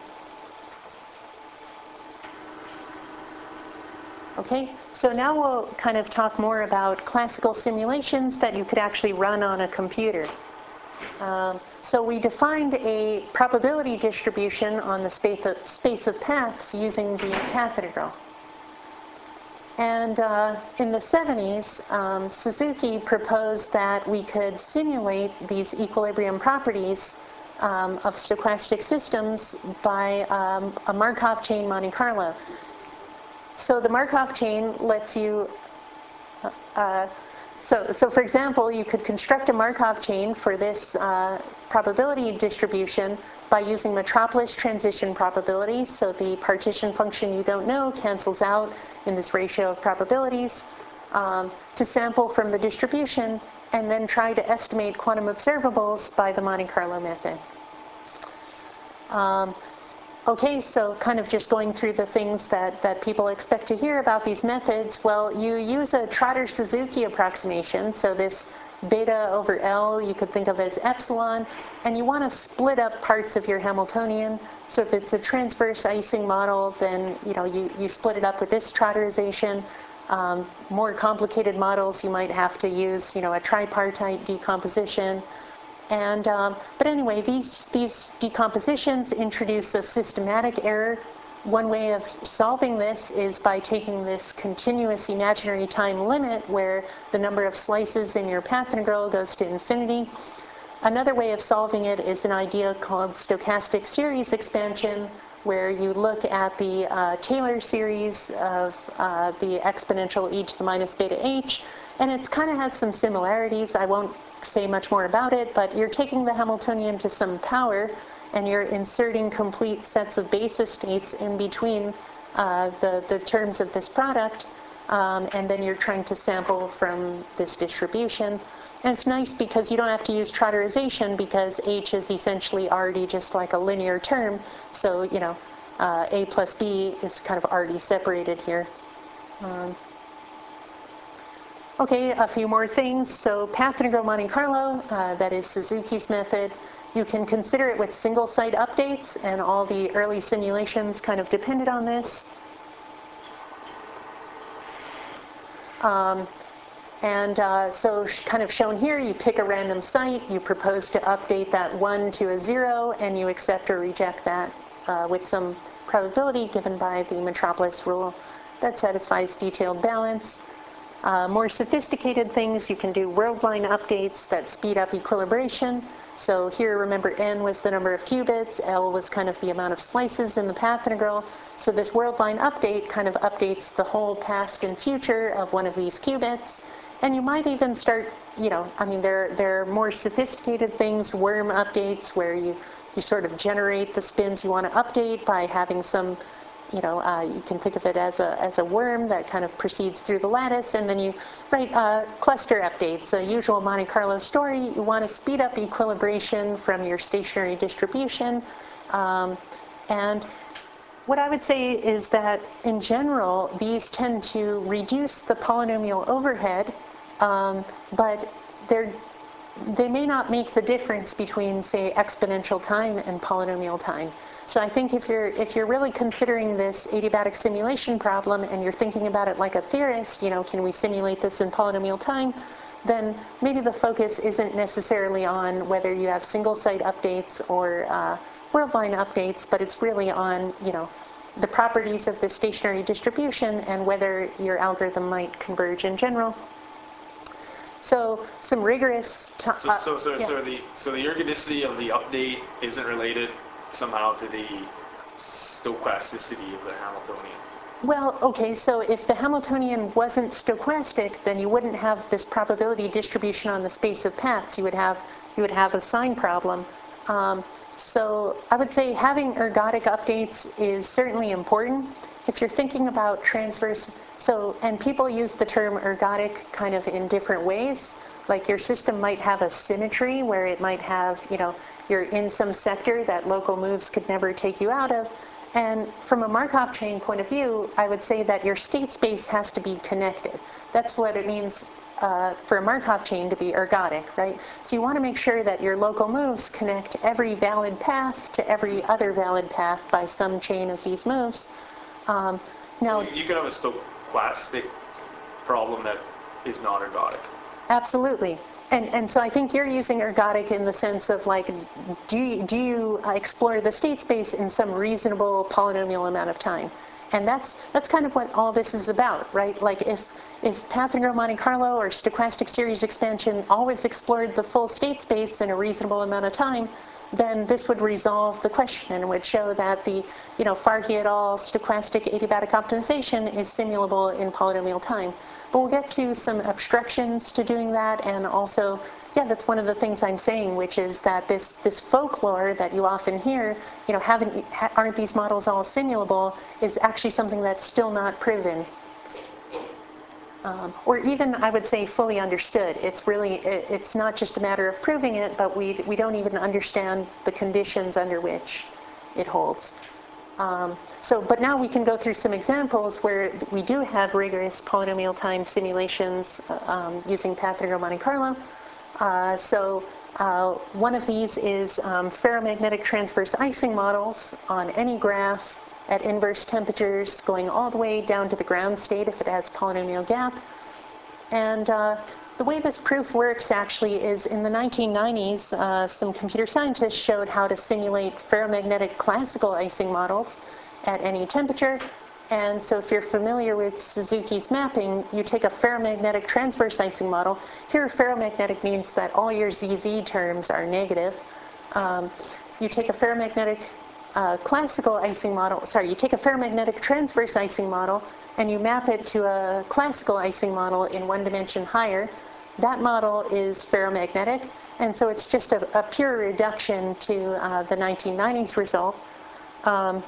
okay, so now we'll kind of talk more about classical simulations that you could actually run on a computer. Um, so we defined a probability distribution on the space of, space of paths using the path integral. And uh, in the seventies, um, Suzuki proposed that we could simulate these equilibrium properties um, of stochastic systems by um, a Markov chain Monte Carlo. So the Markov chain lets you, uh, so, so for example, you could construct a Markov chain for this uh, probability distribution by using Metropolis transition probabilities. So the partition function you don't know cancels out in this ratio of probabilities um, to sample from the distribution and then try to estimate quantum observables by the Monte Carlo method. Um, Okay, so kind of just going through the things that, that people expect to hear about these methods. Well, you use a Trotter-Suzuki approximation. So this beta over L you could think of as epsilon. And you want to split up parts of your Hamiltonian. So if it's a transverse Ising model, then you know you, you split it up with this Trotterization. Um, more complicated models, you might have to use you know a tripartite decomposition. And, um, but anyway, these, these decompositions introduce a systematic error. One way of solving this is by taking this continuous imaginary time limit where the number of slices in your path integral goes to infinity. Another way of solving it is an idea called stochastic series expansion, where you look at the uh, Taylor series of uh, the exponential e to the minus beta h, and it kind of has some similarities. I won't say much more about it, but you're taking the Hamiltonian to some power, and you're inserting complete sets of basis states in between uh, the, the terms of this product, um, and then you're trying to sample from this distribution. And it's nice because you don't have to use Trotterization because h is essentially already just like a linear term, so, you know, uh, a plus b is kind of already separated here. Um, Okay, a few more things. So path integral Monte Carlo, uh, that is Suzuki's method. You can consider it with single site updates, and all the early simulations kind of depended on this. Um, and uh, so kind of shown here, you pick a random site, you propose to update that one to a zero, and you accept or reject that uh, with some probability given by the Metropolis rule that satisfies detailed balance. Uh, more sophisticated things, you can do world line updates that speed up equilibration. So here, remember, n was the number of qubits, L was kind of the amount of slices in the path integral. So this world line update kind of updates the whole past and future of one of these qubits. And you might even start, you know, I mean, there, there are more sophisticated things, worm updates, where you, you sort of generate the spins you want to update by having some, you know, uh, you can think of it as a, as a worm that kind of proceeds through the lattice, and then you write uh, cluster updates, a usual Monte Carlo story. You want to speed up equilibration from your stationary distribution. Um, and what I would say is that, in general, these tend to reduce the polynomial overhead, um, but they're they may not make the difference between, say, exponential time and polynomial time. So I think if you're if you're really considering this adiabatic simulation problem and you're thinking about it like a theorist, you know, can we simulate this in polynomial time? then maybe the focus isn't necessarily on whether you have single site updates or uh, world line updates, but it's really on, you know, the properties of the stationary distribution and whether your algorithm might converge in general. So some rigorous. T- So, so, so, yeah. so the so the ergodicity of the update isn't related somehow to the stochasticity of the Hamiltonian. Well, okay, so if the Hamiltonian wasn't stochastic, then you wouldn't have this probability distribution on the space of paths. You would have you would have a sign problem. Um, so I would say having ergodic updates is certainly important. If you're thinking about transverse, so, and people use the term ergodic kind of in different ways. Like your system might have a symmetry where it might have, you know, you're in some sector that local moves could never take you out of. And from a Markov chain point of view, I would say that your state space has to be connected. That's what it means uh, for a Markov chain to be ergodic, right? So you want to make sure that your local moves connect every valid path to every other valid path by some chain of these moves. Um, now, You, you could have a stochastic problem that is not ergodic. absolutely. And, and so I think you're using ergodic in the sense of like, do you, do you explore the state space in some reasonable polynomial amount of time? And that's that's kind of what all this is about, right? Like if if Path integral Monte Carlo or stochastic series expansion always explored the full state space in a reasonable amount of time, then this would resolve the question and would show that the, you know, Farhi et al. Stochastic adiabatic optimization is simulable in polynomial time. But we'll get to some obstructions to doing that, and also, yeah, that's one of the things I'm saying, which is that this this folklore that you often hear, you know, haven't aren't these models all simulable, is actually something that's still not proven. Um, or even, I would say, fully understood. It's really, it, it's not just a matter of proving it, but we we don't even understand the conditions under which it holds. Um, so, but now we can go through some examples where we do have rigorous polynomial time simulations um, using Path integral Monte Carlo. Uh, so, uh, one of these is um, ferromagnetic transverse Ising models on any graph at inverse temperatures going all the way down to the ground state if it has polynomial gap. And uh, the way this proof works actually is in the nineteen nineties, uh, some computer scientists showed how to simulate ferromagnetic classical Ising models at any temperature. And so if you're familiar with Suzuki's mapping, you take a ferromagnetic transverse Ising model. Here, ferromagnetic means that all your Z Z terms are negative. Um, you take a ferromagnetic uh, classical Ising model, sorry, you take a ferromagnetic transverse Ising model and you map it to a classical Ising model in one dimension higher. That model is ferromagnetic, and so it's just a, a pure reduction to uh, the nineteen nineties result. Um,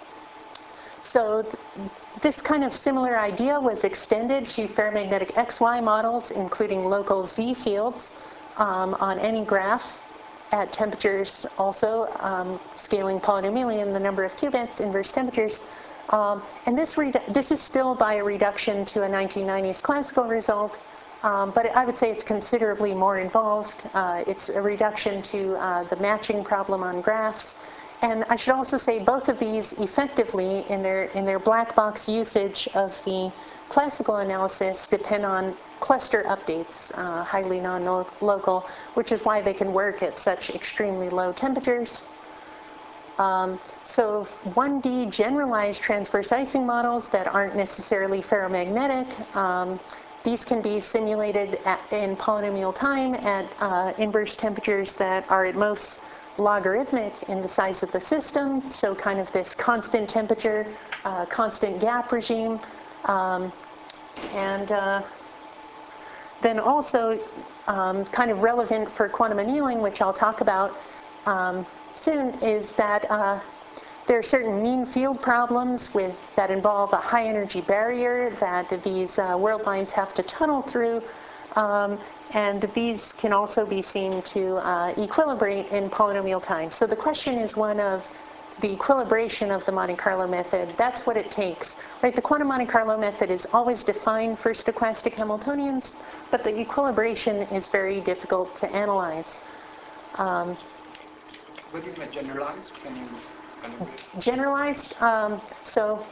so th this kind of similar idea was extended to ferromagnetic X Y models, including local Z fields um, on any graph at temperatures also, um, scaling polynomially in the number of qubits, inverse temperatures. Um, and this, this is still by a reduction to a nineteen nineties classical result, um, but I would say it's considerably more involved. Uh, it's a reduction to uh, the matching problem on graphs. And I should also say both of these effectively, in their, in their black box usage of the classical analysis, depend on cluster updates, uh, highly non-local, which is why they can work at such extremely low temperatures. Um, so one D generalized transverse Ising models that aren't necessarily ferromagnetic, um, these can be simulated at, in polynomial time at uh, inverse temperatures that are at most logarithmic in the size of the system, so kind of this constant temperature, uh, constant gap regime. Um, and uh, then also um, kind of relevant for quantum annealing, which I'll talk about um, soon, is that uh, there are certain mean field problems with that involve a high energy barrier that these uh, world lines have to tunnel through. Um, and these can also be seen to uh, equilibrate in polynomial time. So the question is one of the equilibration of the Monte Carlo method. That's what it takes, right? The quantum Monte Carlo method is always defined for stochastic Hamiltonians, but the equilibration is very difficult to analyze. Um, What do you mean by generalized? Can you elaborate? generalized, um, so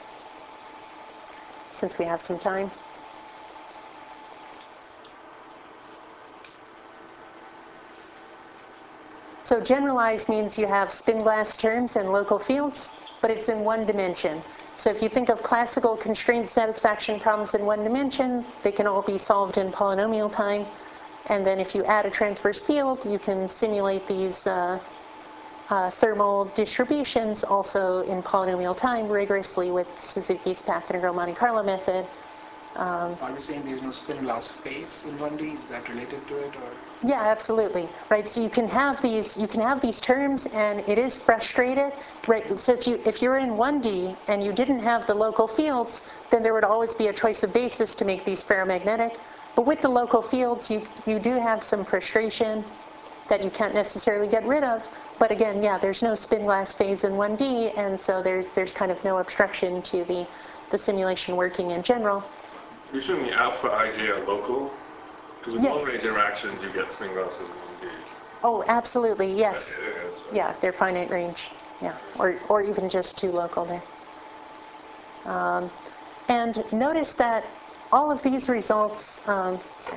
since we have some time. So generalized means you have spin glass terms and local fields, but it's in one dimension. So if you think of classical constraint satisfaction problems in one dimension, they can all be solved in polynomial time. And then if you add a transverse field, you can simulate these uh, uh, thermal distributions also in polynomial time rigorously with Suzuki's path integral Monte Carlo method. Um, Are we saying there's no spin glass phase in one D? Is that related to it, or? Yeah, absolutely. Right. So you can have these, you can have these terms, and it is frustrated. Right. So if you if you're in one D and you didn't have the local fields, then there would always be a choice of basis to make these ferromagnetic. But with the local fields, you you do have some frustration that you can't necessarily get rid of. But again, yeah, there's no spin glass phase in one D, and so there's there's kind of no obstruction to the the simulation working in general. You're showing the alpha I J are local? Because with Yes. long-range interactions, you get spin glasses in one D. Oh, absolutely, yes. Yeah, yeah, so- Yeah, they're finite range. Yeah, or or even just two local there. Um, and notice that all of these results. Um, sorry.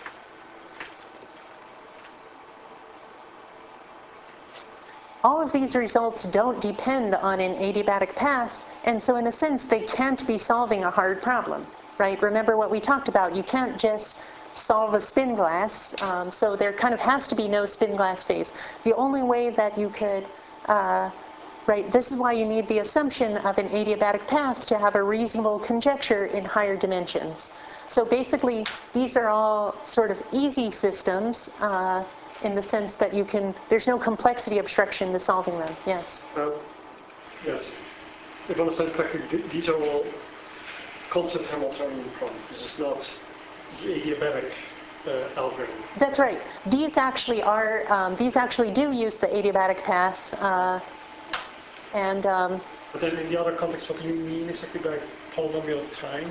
All of these results don't depend on an adiabatic path, and so in a sense, they can't be solving a hard problem, right? Remember what we talked about. You can't just solve a spin glass, um, so there kind of has to be no spin glass phase. The only way that you could, uh, right, this is why you need the assumption of an adiabatic path to have a reasonable conjecture in higher dimensions. So basically, these are all sort of easy systems, uh, in the sense that you can, there's no complexity obstruction to solving them. Yes? Uh, yes. If I understand correctly, th- these are all constant Hamiltonian problems. This is not the adiabatic uh, algorithm. That's right. These actually are, um, these actually do use the adiabatic path. Uh, and um, But then in the other context, what do you mean exactly by polynomial time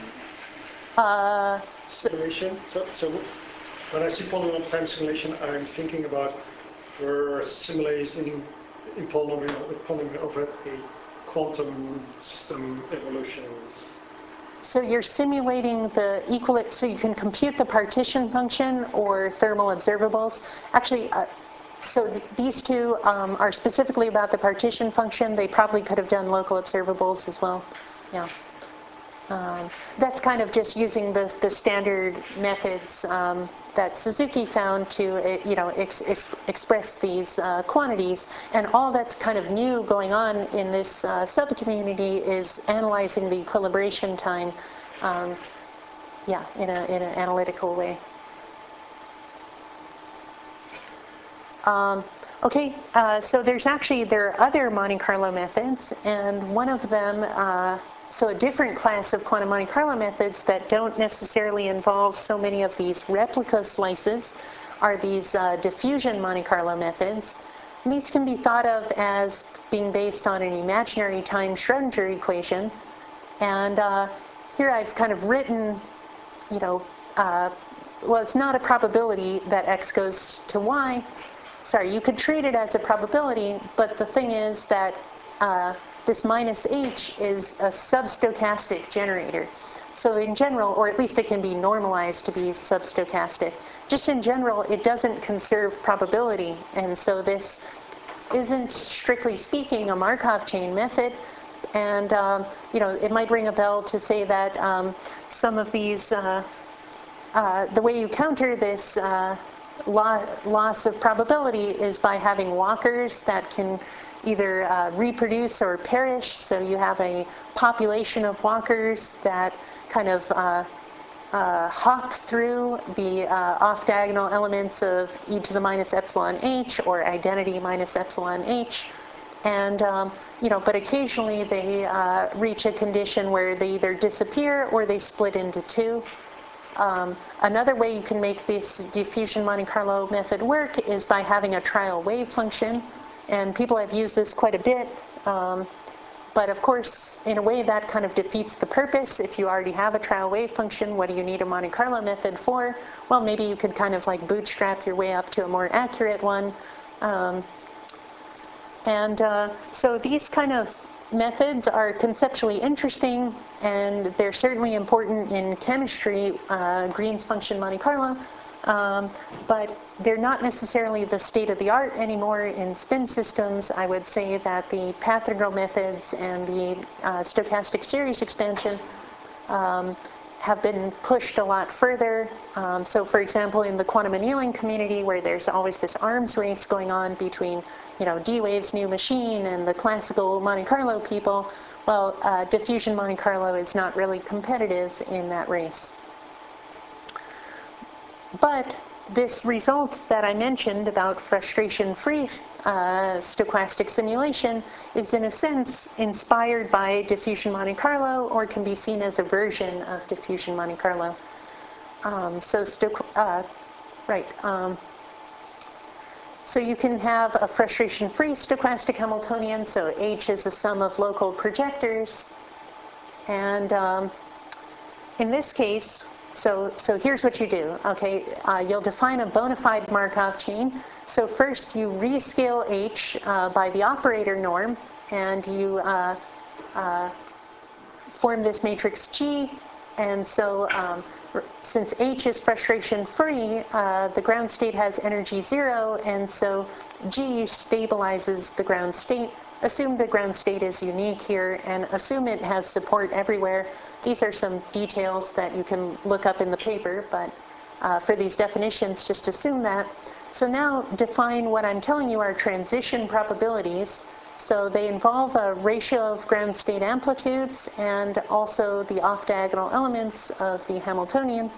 uh, so, simulation? So, so when I see polynomial time simulation, I'm thinking about we're simulating in polynomial, polynomial over a quantum system evolution. so you're simulating the equal, so you can compute the partition function or thermal observables. Actually, uh, so th- these two um, are specifically about the partition function. They probably could have done local observables as well. Yeah. Um, that's kind of just using the, the standard methods um, that Suzuki found to, uh, you know, ex- ex- express these uh, quantities. And all that's kind of new going on in this uh, subcommunity is analyzing the equilibration time, um, yeah, in a in an analytical way. Um, okay, uh, so there's actually, there are other Monte Carlo methods, and one of them, uh, so a different class of quantum Monte Carlo methods that don't necessarily involve so many of these replica slices are these uh, diffusion Monte Carlo methods. And these can be thought of as being based on an imaginary time Schrödinger equation. And uh, here I've kind of written, you know, uh, well, it's not a probability that x goes to y. Sorry, you could treat it as a probability, but the thing is that uh, this minus h is a substochastic generator. So in general, or at least it can be normalized to be substochastic, just in general, it doesn't conserve probability. And so this isn't, strictly speaking, a Markov chain method. And, um, you know, it might ring a bell to say that um, some of these, uh, uh, the way you counter this uh, Lo- loss of probability is by having walkers that can either uh, reproduce or perish. So you have a population of walkers that kind of uh, uh, hop through the uh, off-diagonal elements of e to the minus epsilon h, or identity minus epsilon h. And, um, you know, but occasionally they uh, reach a condition where they either disappear or they split into two. Um, another way you can make this diffusion Monte Carlo method work is by having a trial wave function, and people have used this quite a bit, um, but of course, in a way that kind of defeats the purpose. If you already have a trial wave function, what do you need a Monte Carlo method for? Well, maybe you could kind of like bootstrap your way up to a more accurate one. Um, and uh, so these kind of methods are conceptually interesting, and they're certainly important in chemistry, uh, Green's function Monte Carlo, um, but they're not necessarily the state of the art anymore in spin systems. I would say that the Path-integral methods and the uh, stochastic series expansion um, have been pushed a lot further. Um, so for example, in the quantum annealing community, where there's always this arms race going on between, you know, D-Wave's new machine and the classical Monte Carlo people, well, uh, diffusion Monte Carlo is not really competitive in that race. But this result that I mentioned about frustration-free uh, stochastic simulation is in a sense inspired by diffusion Monte Carlo, or can be seen as a version of diffusion Monte Carlo. Um, so, uh, right. Um, so you can have a frustration-free stochastic Hamiltonian. So H is a sum of local projectors, and um, in this case. So, so here's what you do, okay? Uh, you'll define a bona fide Markov chain. So first you rescale H uh, by the operator norm, and you uh, uh, form this matrix G. And so um, since H is frustration-free, uh, the ground state has energy zero, and so G stabilizes the ground state. Assume the ground state is unique here, and assume it has support everywhere. These are some details that you can look up in the paper, but uh, for these definitions, just assume that. So now define what I'm telling you are transition probabilities. So they involve a ratio of ground state amplitudes and also the off-diagonal elements of the Hamiltonian.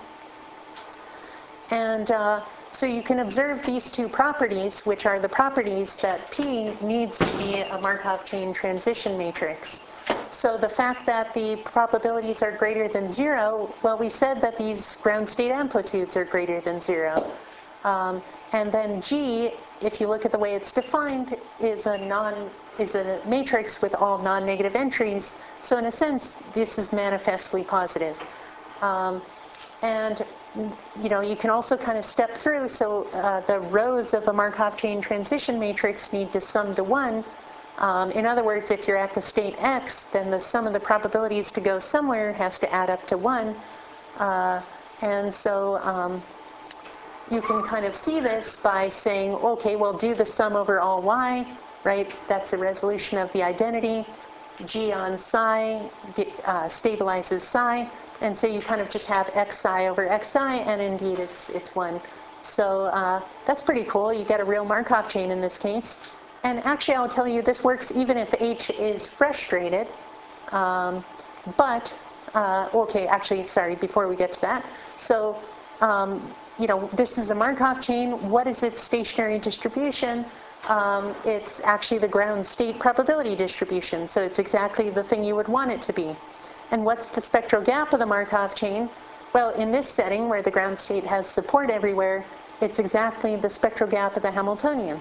And uh, so you can observe these two properties, which are the properties that P needs to be a Markov chain transition matrix. So the fact that the probabilities are greater than zero, well, we said that these ground state amplitudes are greater than zero. Um, and then G, if you look at the way it's defined, is a non is a matrix with all non-negative entries. So in a sense, this is manifestly positive. Um, and you know, you can also kind of step through. So uh, the rows of a Markov chain transition matrix need to sum to one. Um, in other words, if you're at the state X, then the sum of the probabilities to go somewhere has to add up to one. Uh, and so um, you can kind of see this by saying, okay, well, do the sum over all Y, right? That's a resolution of the identity. G on psi uh, stabilizes psi. And so you kind of just have xi over xi, and indeed it's, it's one. So uh, that's pretty cool. You get a real Markov chain in this case. And actually, I'll tell you, this works even if H is frustrated. Um, but, uh, okay, actually, sorry, before we get to that. So, um, you know, this is a Markov chain. What is its stationary distribution? Um, it's actually the ground state probability distribution. So it's exactly the thing you would want it to be. And what's the spectral gap of the Markov chain? Well, in this setting where the ground state has support everywhere, it's exactly the spectral gap of the Hamiltonian.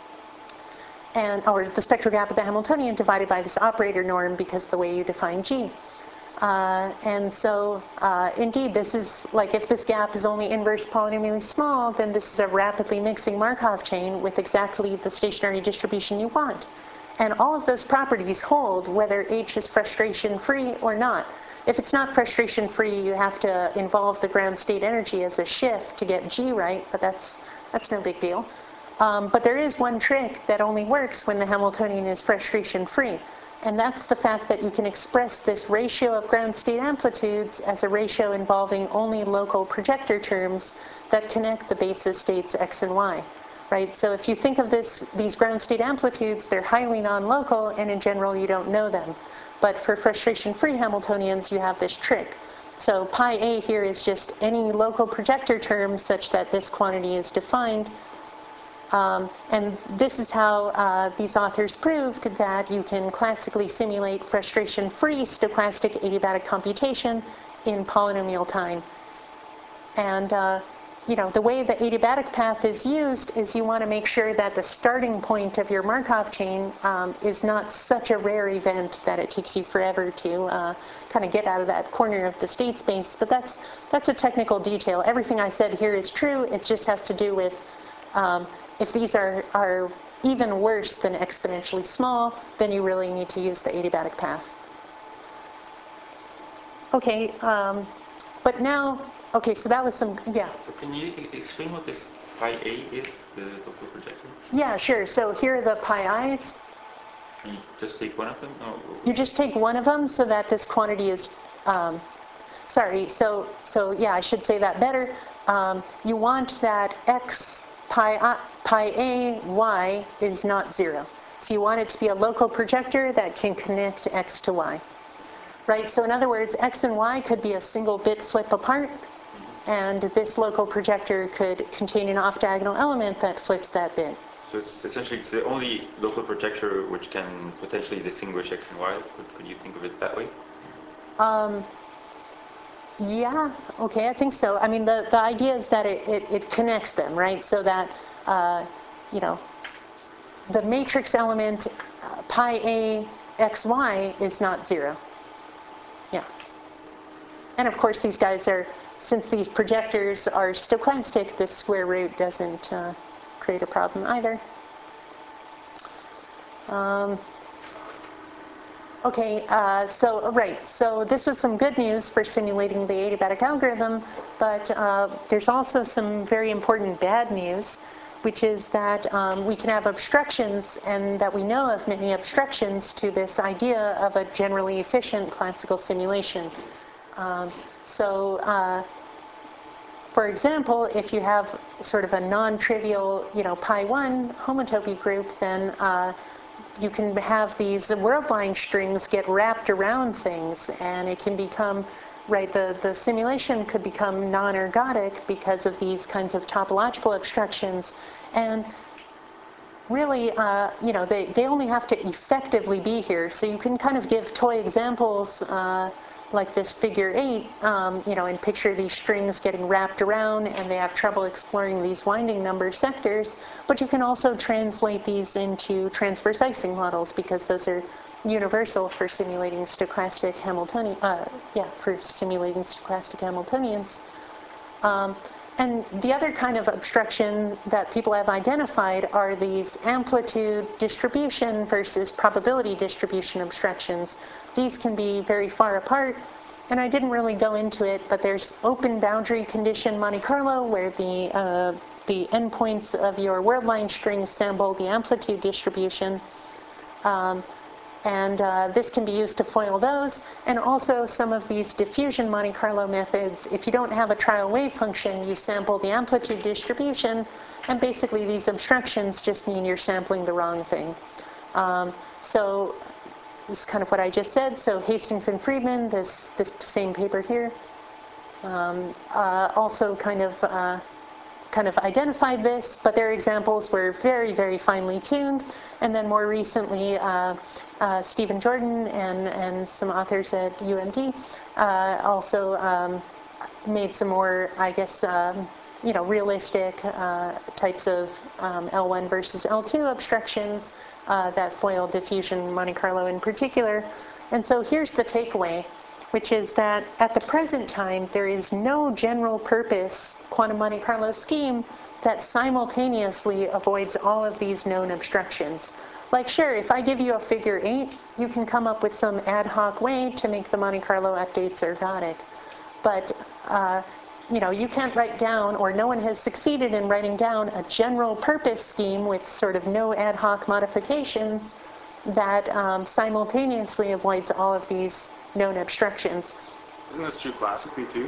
And, or the spectral gap of the Hamiltonian divided by this operator norm, because the way you define G. Uh, and so, uh, indeed, this is, like, if this gap is only inverse polynomially small, then this is a rapidly mixing Markov chain with exactly the stationary distribution you want. And all of those properties hold whether H is frustration-free or not. If it's not frustration-free, you have to involve the ground state energy as a shift to get G right, but that's, that's no big deal. Um, but there is one trick that only works when the Hamiltonian is frustration-free. And that's the fact that you can express this ratio of ground state amplitudes as a ratio involving only local projector terms that connect the basis states X and Y. Right? So if you think of this, these ground state amplitudes, they're highly non-local, and in general, you don't know them. But for frustration-free Hamiltonians, you have this trick. So pi a here is just any local projector term such that this quantity is defined. Um, and this is how uh, these authors proved that you can classically simulate frustration-free stochastic adiabatic computation in polynomial time. And uh, you know, the way the adiabatic path is used is you want to make sure that the starting point of your Markov chain um, is not such a rare event that it takes you forever to uh, kind of get out of that corner of the state space. But that's, that's a technical detail. Everything I said here is true. It just has to do with um, if these are, are even worse than exponentially small, then you really need to use the adiabatic path. Okay, um, but now Okay, so that was some, yeah. So can you e- explain what this pi A is, the local projector? Yeah, sure. So here are the pi i's. Can you just take one of them? Oh, You just take one of them so that this quantity is, um, sorry, so, so yeah, I should say that better. Um, you want that x pi, I, pi a y is not zero. So you want it to be a local projector that can connect x to y. Right, so in other words, x and y could be a single bit flip apart, and this local projector could contain an off-diagonal element that flips that bit. so it's essentially it's the only local projector which can potentially distinguish x and y. Could, could you think of it that way? Um, yeah, okay, I think so. I mean, the, the idea is that it, it, it connects them, right? So that, uh, you know, the matrix element uh, pi a xy is not zero. Yeah. And of course, these guys are, since these projectors are stochastic, this square root doesn't uh, create a problem either. Um, okay, uh, so, right, so this was some good news for simulating the adiabatic algorithm, but uh, there's also some very important bad news, which is that um, we can have obstructions, and that we know of many obstructions to this idea of a generally efficient classical simulation. Um, so, uh, for example, if you have sort of a non-trivial, you know, pi one homotopy group, then uh, you can have these world line strings get wrapped around things, and it can become, right, the, the simulation could become non-ergodic because of these kinds of topological obstructions. And really, uh, you know, they, they only have to effectively be here. So you can kind of give toy examples uh, like this figure eight, um, you know, and picture these strings getting wrapped around, and they have trouble exploring these winding number sectors. But you can also translate these into transverse Ising models, because those are universal for simulating stochastic Hamiltonian, uh, yeah, for simulating stochastic Hamiltonians. Um, And the other kind of obstruction that people have identified are these amplitude distribution versus probability distribution obstructions. These can be very far apart, and I didn't really go into it, but there's open boundary condition Monte Carlo, where the, uh, the endpoints of your world line strings sample the amplitude distribution. Um, And uh, this can be used to foil those. And also some of these diffusion Monte Carlo methods, if you don't have a trial wave function, you sample the amplitude distribution. And basically these obstructions just mean you're sampling the wrong thing. Um, so this is kind of what I just said. So Hastings and Friedman, this, this same paper here, um, uh, also kind of uh, kind of identified this, but their examples were very, very finely tuned. And then more recently, uh, uh, Stephen Jordan and, and some authors at U M D uh, also um, made some more, I guess, um, you know, realistic uh, types of um, L one versus L two obstructions uh, that foil diffusion Monte Carlo in particular. And so here's the takeaway, which is that at the present time, there is no general purpose quantum Monte Carlo scheme that simultaneously avoids all of these known obstructions. Like, sure, if I give you a figure eight, you can come up with some ad hoc way to make the Monte Carlo updates ergodic. But, uh, you know, you can't write down, or no one has succeeded in writing down, a general purpose scheme with sort of no ad hoc modifications that um, simultaneously avoids all of these known obstructions. Isn't this true classically too?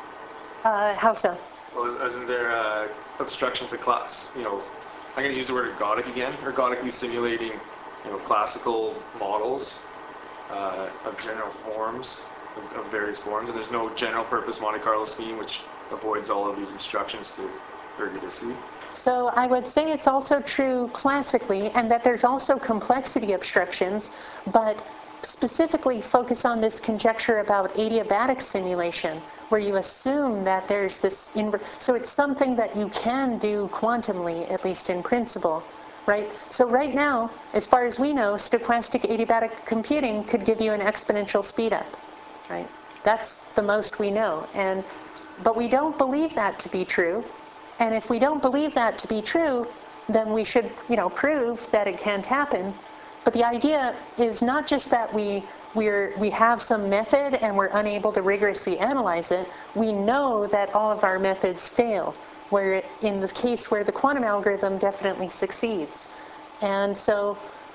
Uh, how so? Well, is- isn't there uh, obstructions to class? You know, I'm going to use the word ergodic again. Ergodically simulating, you know, classical models uh, of general forms, of, of various forms, and there's no general purpose Monte Carlo scheme which avoids all of these obstructions to ergodicity. So I would say it's also true classically, and that there's also complexity obstructions, but specifically focus on this conjecture about adiabatic simulation, where you assume that there's this inver- so it's something that you can do quantumly, at least in principle, right? So right now, as far as we know, stochastic adiabatic computing could give you an exponential speedup, right? That's the most we know, and but we don't believe that to be true. And if we don't believe that to be true, then we should, you know, prove that it can't happen. but the idea is not just that we we're, we have some method and we're unable to rigorously analyze it. We know that all of our methods fail, where in the case where the quantum algorithm definitely succeeds. And so,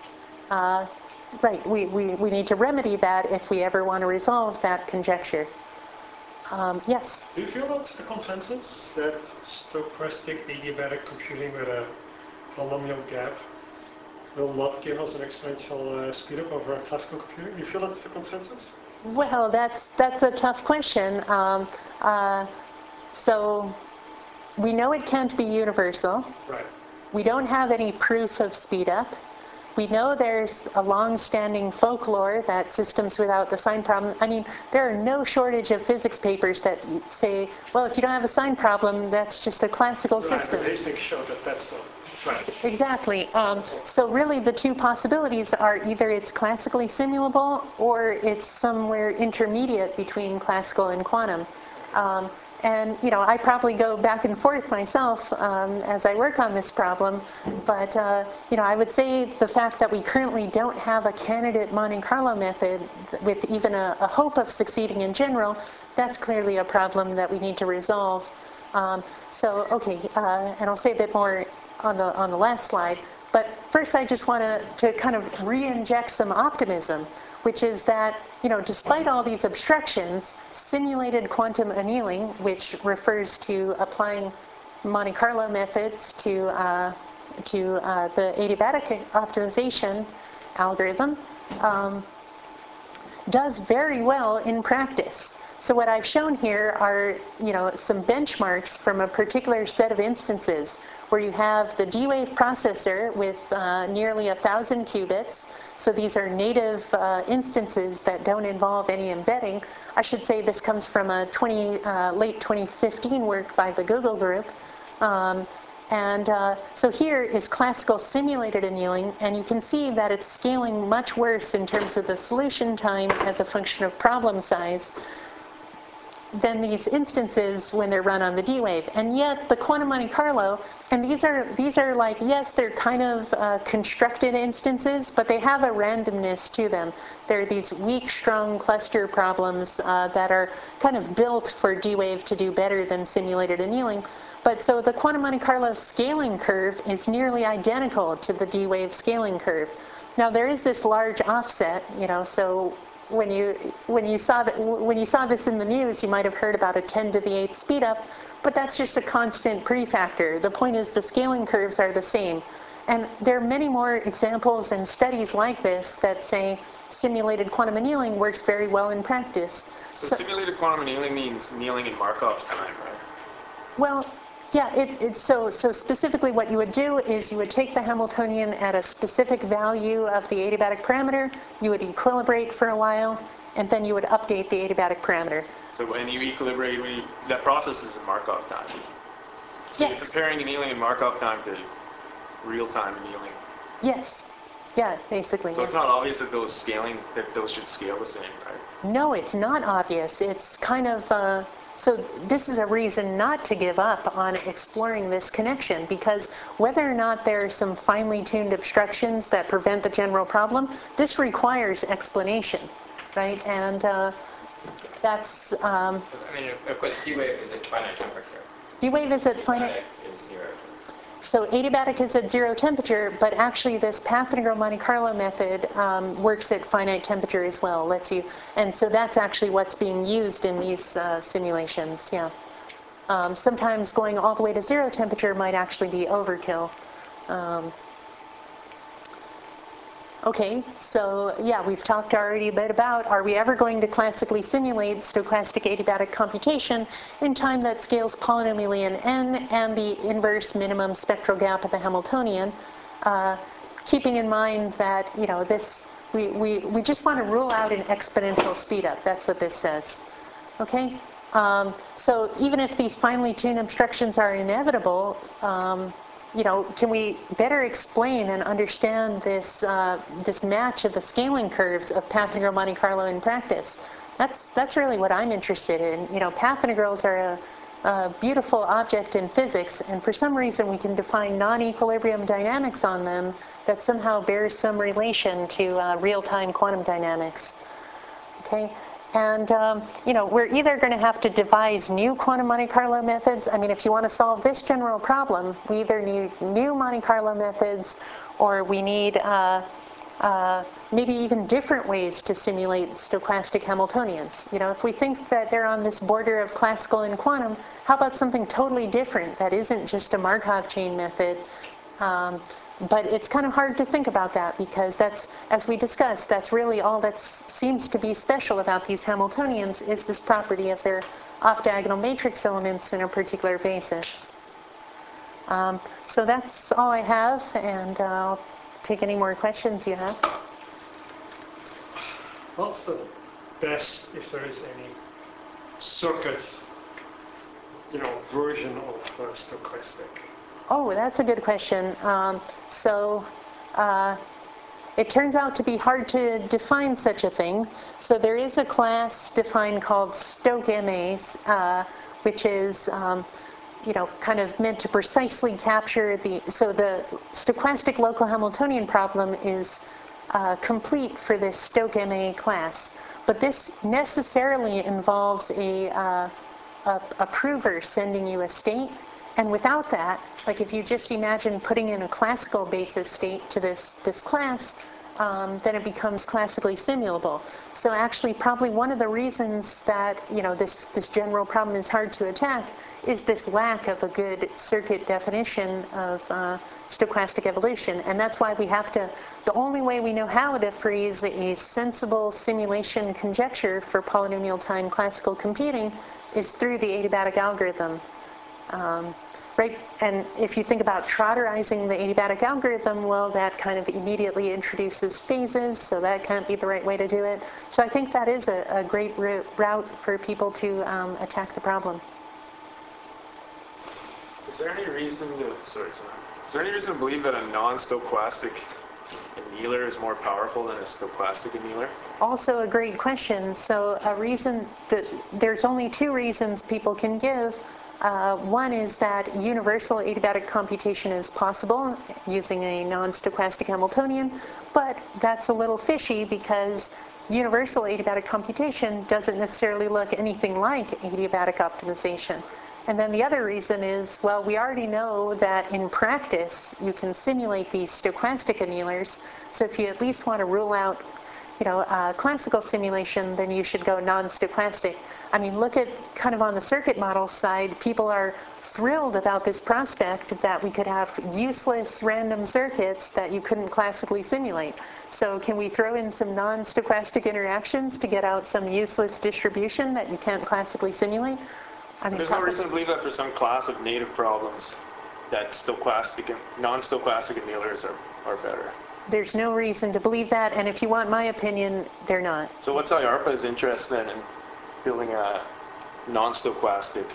uh, right, we, we, we need to remedy that if we ever want to resolve that conjecture. Um, yes? Do you feel that's the consensus, that stochastic adiabatic computing with a polynomial gap will not give us an exponential uh, speedup over a classical computer? Do you feel that's the consensus? Well, that's, that's a tough question. Um, uh, so we know it can't be universal. Right. We don't have any proof of speedup. We know there's a long-standing folklore that systems without the sign problem, I mean, there are no shortage of physics papers that say, well, if you don't have a sign problem, that's just a classical Right, system. but Hastings showed that that's not. Right. Exactly. Um, so really the two possibilities are either it's classically simulable or it's somewhere intermediate between classical and quantum. Um, and, you know, I probably go back and forth myself um, as I work on this problem, but, uh, you know, I would say the fact that we currently don't have a candidate Monte Carlo method with even a, a hope of succeeding in general, that's clearly a problem that we need to resolve. Um, so, okay, uh, and I'll say a bit more on the on the last slide, but first I just want to to kind of re-inject some optimism, which is that, you know, despite all these obstructions, simulated quantum annealing, which refers to applying Monte Carlo methods to uh, to uh, the adiabatic optimization algorithm, um, does very well in practice. So what I've shown here are, you know, some benchmarks from a particular set of instances where you have the D-Wave processor with uh, nearly a thousand qubits. So these are native uh, instances that don't involve any embedding. I should say this comes from a twenty, uh, late twenty fifteen work by the Google group. Um, And uh, so here is classical simulated annealing, and you can see that it's scaling much worse in terms of the solution time as a function of problem size than these instances when they're run on the D-Wave. And yet the quantum Monte Carlo, and these are these are like, yes, they're kind of uh, constructed instances, but they have a randomness to them. They're these weak, strong cluster problems uh, that are kind of built for D-Wave to do better than simulated annealing. But so the quantum Monte Carlo scaling curve is nearly identical to the D-Wave scaling curve. Now there is this large offset, you know, so when you when you saw that when you saw this in the news, you might have heard about a ten to the eighth speed up, but that's just a constant prefactor. The point is the scaling curves are the same. And there are many more examples and studies like this that say simulated quantum annealing works very well in practice. So, So simulated quantum annealing means annealing in Markov time, right? Well, yeah, it, it, so, so specifically what you would do is you would take the Hamiltonian at a specific value of the adiabatic parameter, you would equilibrate for a while, and then you would update the adiabatic parameter. So when you equilibrate, when you, that process is in Markov time. So Yes. you're comparing annealing in Markov time to real-time annealing. Yes. Yeah, basically. So yeah. it's not obvious that those scaling, that those should scale the same, right? No, it's not obvious. It's kind of, uh, so this is a reason not to give up on exploring this connection, because whether or not there are some finely tuned obstructions that prevent the general problem, this requires explanation, right? And uh, that's... Um, I mean, of course, D-Wave is at finite temperature. D-Wave is at finite... Is zero. So adiabatic is at zero temperature, but actually this path integral Monte Carlo method um, works at finite temperature as well. Lets you, and so that's actually what's being used in these uh, simulations. Yeah. Um, sometimes going all the way to zero temperature might actually be overkill. Um, Okay, so yeah, we've talked already a bit about, are we ever going to classically simulate stochastic adiabatic computation in time that scales polynomially in n and the inverse minimum spectral gap of the Hamiltonian, uh, keeping in mind that, you know, this, we, we, we just want to rule out an exponential speedup. That's what this says. Okay? Um, so even if these finely tuned obstructions are inevitable, um, you know, can we better explain and understand this uh, this match of the scaling curves of path integral Monte Carlo in practice? That's that's really what I'm interested in. You know, path integrals are a a beautiful object in physics, and for some reason we can define non-equilibrium dynamics on them that somehow bears some relation to uh, real-time quantum dynamics. Okay, and um, you know, we're either going to have to devise new quantum Monte Carlo methods. I mean, if you want to solve this general problem, we either need new Monte Carlo methods, or we need uh, uh, maybe even different ways to simulate stochastic Hamiltonians. You know, if we think that they're on this border of classical and quantum, how about something totally different that isn't just a Markov chain method? Um, but it's kind of hard to think about that, because that's, as we discussed, that's really all that seems to be special about these Hamiltonians, is this property of their off-diagonal matrix elements in a particular basis. Um, so that's all I have, and uh, I'll take any more questions you have. What's the best, if there is any, circuit, you know, version of uh, stochastic? Oh, that's a good question. Um, so uh, it turns out to be hard to define such a thing. So there is a class defined called StochMAs, uh, which is um, you know, kind of meant to precisely capture the, so the stochastic local Hamiltonian problem is uh, complete for this StochMA class. But this necessarily involves a, uh, a, a prover sending you a state. And without that, like if you just imagine putting in a classical basis state to this, this class, um, then it becomes classically simulable. So actually probably one of the reasons that, you know, this, this general problem is hard to attack is this lack of a good circuit definition of uh, stochastic evolution. And that's why we have to, the only way we know how to phrase a sensible simulation conjecture for polynomial time classical computing is through the adiabatic algorithm. Um, right? And if you think about trotterizing the adiabatic algorithm, well, that kind of immediately introduces phases, so that can't be the right way to do it. So I think that is a, a great route for people to um, attack the problem. Is there any reason to, sorry, sorry, is there any reason to believe that a non-stochastic annealer is more powerful than a stochastic annealer? Also a great question. So a reason that, there's only two reasons people can give. Uh, one is that universal adiabatic computation is possible using a non-stochastic Hamiltonian, but that's a little fishy because universal adiabatic computation doesn't necessarily look anything like adiabatic optimization. And then the other reason is, well, we already know that in practice you can simulate these stochastic annealers, so if you at least want to rule out, you know, uh, classical simulation, then you should go non-stochastic. I mean, look at kind of on the circuit model side, people are thrilled about this prospect that we could have useless random circuits that you couldn't classically simulate. So can we throw in some non-stochastic interactions to get out some useless distribution that you can't classically simulate? I mean, There's no reason to believe that for some class of native problems that stochastic and non-stochastic annealers are, are better. There's no reason to believe that, and if you want my opinion, they're not. So what's I A R P A's interest then in building a non-stochastic,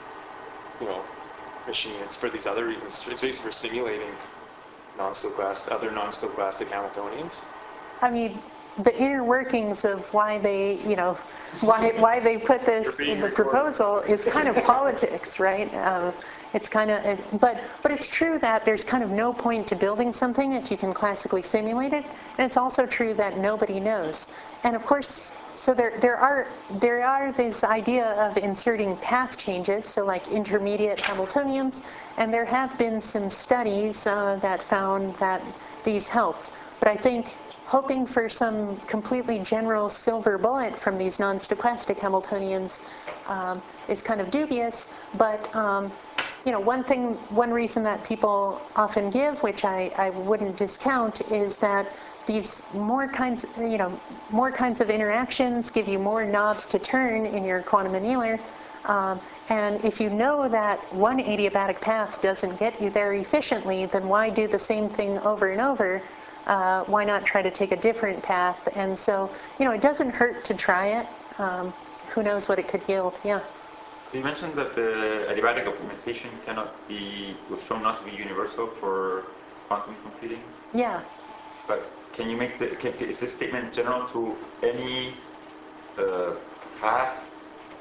you know, machine? It's for these other reasons. It's basically for simulating non-stochastic, other non-stochastic Hamiltonians. I mean, the inner workings of why they, you know, why why they put this in the proposal is kind of politics, right? Um, it's kind of, but but it's true that there's kind of no point to building something if you can classically simulate it, and it's also true that nobody knows. And of course, so there there are there are this idea of inserting path changes, so like intermediate Hamiltonians, and there have been some studies uh, that found that these helped. But I think hoping for some completely general silver bullet from these non-stochastic Hamiltonians um, is kind of dubious, but um, you know, one thing, one reason that people often give, which I, I wouldn't discount, is that these more kinds, you know, more kinds of interactions give you more knobs to turn in your quantum annealer. Um, and if you know that one adiabatic path doesn't get you there efficiently, then why do the same thing over and over? Uh, why not try to take a different path? And so, you know, it doesn't hurt to try it. Um, who knows what it could yield? Yeah. You mentioned that the adiabatic optimization cannot be, was shown not to be universal for quantum computing. Yeah. But can you make the, can, is this statement general to any uh, path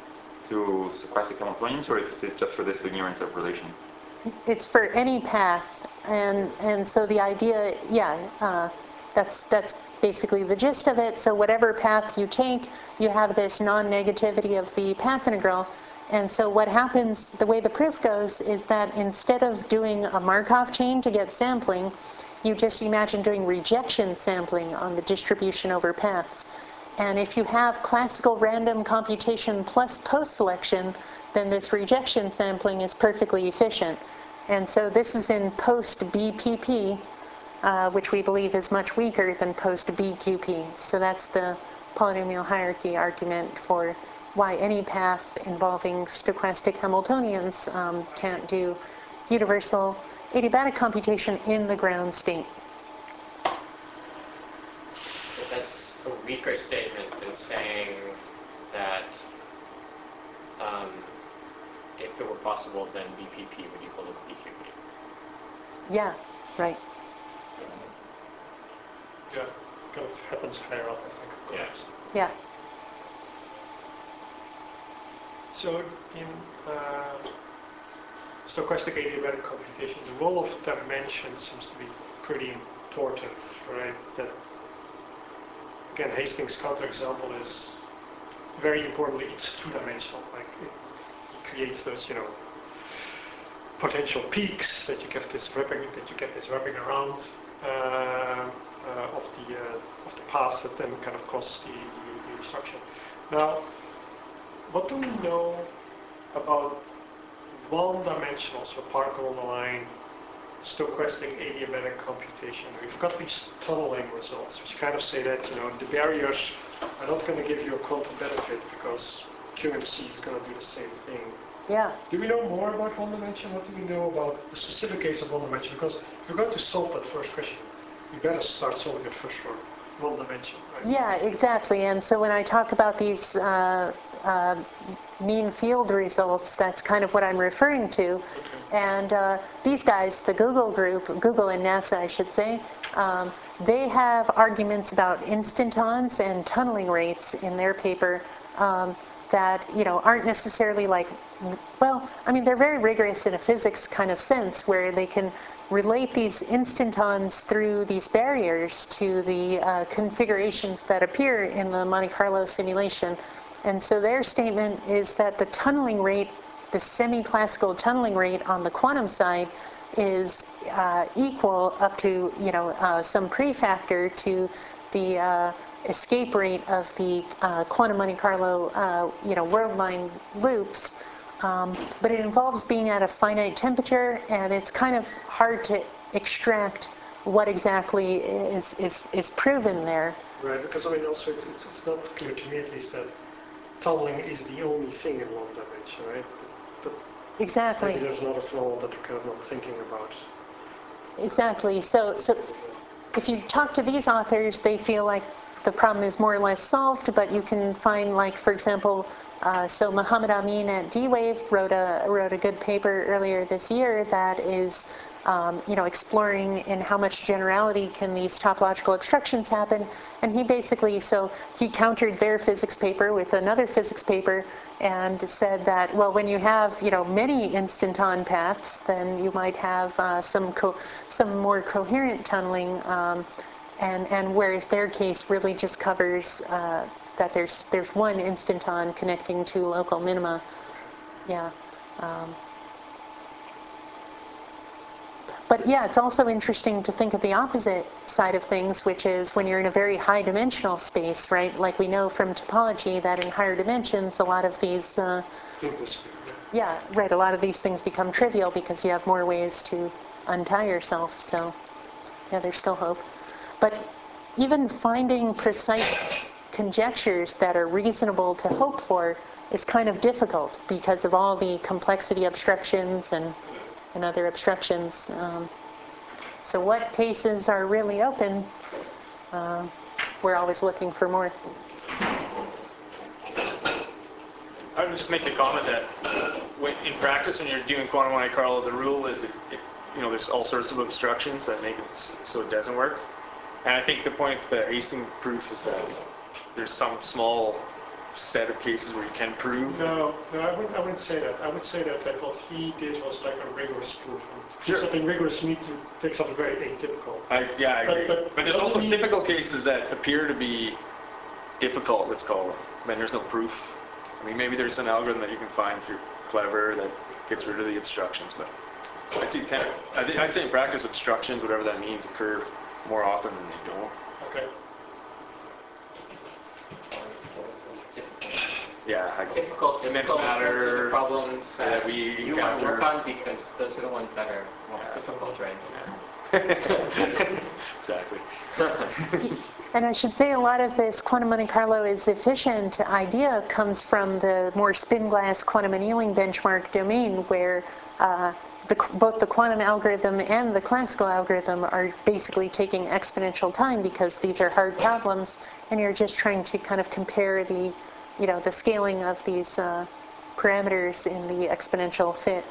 to stochastic Hamiltonians, or is it just for this linear interpolation? It's for any path, and and so the idea, yeah, uh, that's that's basically the gist of it. So whatever path you take, you have this non-negativity of the path integral, and so what happens, the way the proof goes, is that instead of doing a Markov chain to get sampling, you just imagine doing rejection sampling on the distribution over paths. And if you have classical random computation plus post-selection, then this rejection sampling is perfectly efficient. And so this is in post-B P P, uh, which we believe is much weaker than post-B Q P. So that's the polynomial hierarchy argument for why any path involving stochastic Hamiltonians um, can't do universal adiabatic computation in the ground state. But that's a weaker statement than saying that um, if it were possible, then B P P would equal to B Q P. Yeah, right. Yeah, kind of happens higher up, I think. Yeah. Yeah. So in uh, stochastic adiabatic computation, the role of dimension seems to be pretty important, right? That, again, Hastings' counterexample is very importantly, it's two-dimensional. Like it, it creates those, you know, potential peaks that you get this wrapping, that you get this wrapping around uh, uh, of the uh, of the path that then kind of causes the, the, the obstruction. Now, what do we know about one-dimensional, so particle on the line, stochastic adiabatic computation? We've got these tunneling results, which kind of say that, you know, the barriers are not going to give you a quantum benefit because Q M C is going to do the same thing. Yeah. Do we know more about one dimension? What do we know about the specific case of one dimension? Because if you're going to solve that first question, you better start solving it first for one dimension, right? Yeah, exactly. And so when I talk about these uh, uh, mean field results, that's kind of what I'm referring to. Okay. And uh, these guys, the Google group, Google and NASA, I should say, um, they have arguments about instantons and tunneling rates in their paper um, that, you know, aren't necessarily like, well, I mean, they're very rigorous in a physics kind of sense, where they can relate these instantons through these barriers to the uh, configurations that appear in the Monte Carlo simulation. And so their statement is that the tunneling rate, the semi-classical tunneling rate on the quantum side, is uh, equal up to, you know, uh, some prefactor to the uh, escape rate of the uh, quantum Monte Carlo, uh, you know, worldline loops. Um, but it involves being at a finite temperature, and it's kind of hard to extract what exactly is, is, is proven there. Right, because I mean also it, it's, it's not clear to me at least that tunneling is the only thing in one dimension, right? That, that Exactly. maybe there's another phenomenon that we're kind of not thinking about. Exactly. So, so if you talk to these authors, they feel like the problem is more or less solved, but you can find, like, for example, uh, so Muhammad Amin at D-Wave wrote a wrote a good paper earlier this year that is, um, you know, exploring in how much generality can these topological obstructions happen. And he basically, so he countered their physics paper with another physics paper and said that, well, when you have, you know, many instanton paths, then you might have uh, some co some more coherent tunneling. Um, And, and whereas their case really just covers uh, that there's there's one instanton connecting two local minima. Yeah. Um, but yeah, it's also interesting to think of the opposite side of things, which is when you're in a very high dimensional space, right? Like we know from topology that in higher dimensions, a lot of these, uh, yeah, right, a lot of these things become trivial because you have more ways to untie yourself. So yeah, there's still hope. But even finding precise conjectures that are reasonable to hope for is kind of difficult because of all the complexity obstructions and, and other obstructions. Um, so what cases are really open? Uh, we're always looking for more. I would just make the comment that when, in practice, when you're doing quantum Monte Carlo, the rule is, it, it, you know, there's all sorts of obstructions that make it so it doesn't work. And I think the point of the Hastings proof is that there's some small set of cases where you can prove. No, no, I wouldn't, I wouldn't say that. I would say that, that what he did was like a rigorous proof. To Sure. do something rigorous, you need to take something very atypical. I, yeah, I But- agree. but But, there's doesn't also mean- typical cases that appear to be difficult, let's call them, when there's no proof. I mean, maybe there's an algorithm that you can find if you're clever that gets rid of the obstructions, but I'd say, ten, I think, I'd say in practice obstructions, whatever that means, occur more often than they don't. Okay. Yeah, I Typical, immense typical in terms of matter the problems that, that we you want to encounter. work on, because those are the ones that are more Yeah. difficult, right? Exactly. And I should say a lot of this quantum Monte Carlo is efficient idea comes from the more spin glass quantum annealing benchmark domain, where uh, the, both the quantum algorithm and the classical algorithm are basically taking exponential time because these are hard problems, and you're just trying to kind of compare the, you know, the scaling of these uh, parameters in the exponential fit.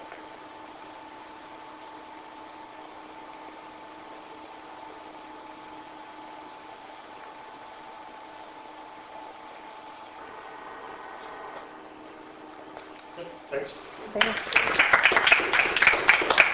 Thanks. Thanks.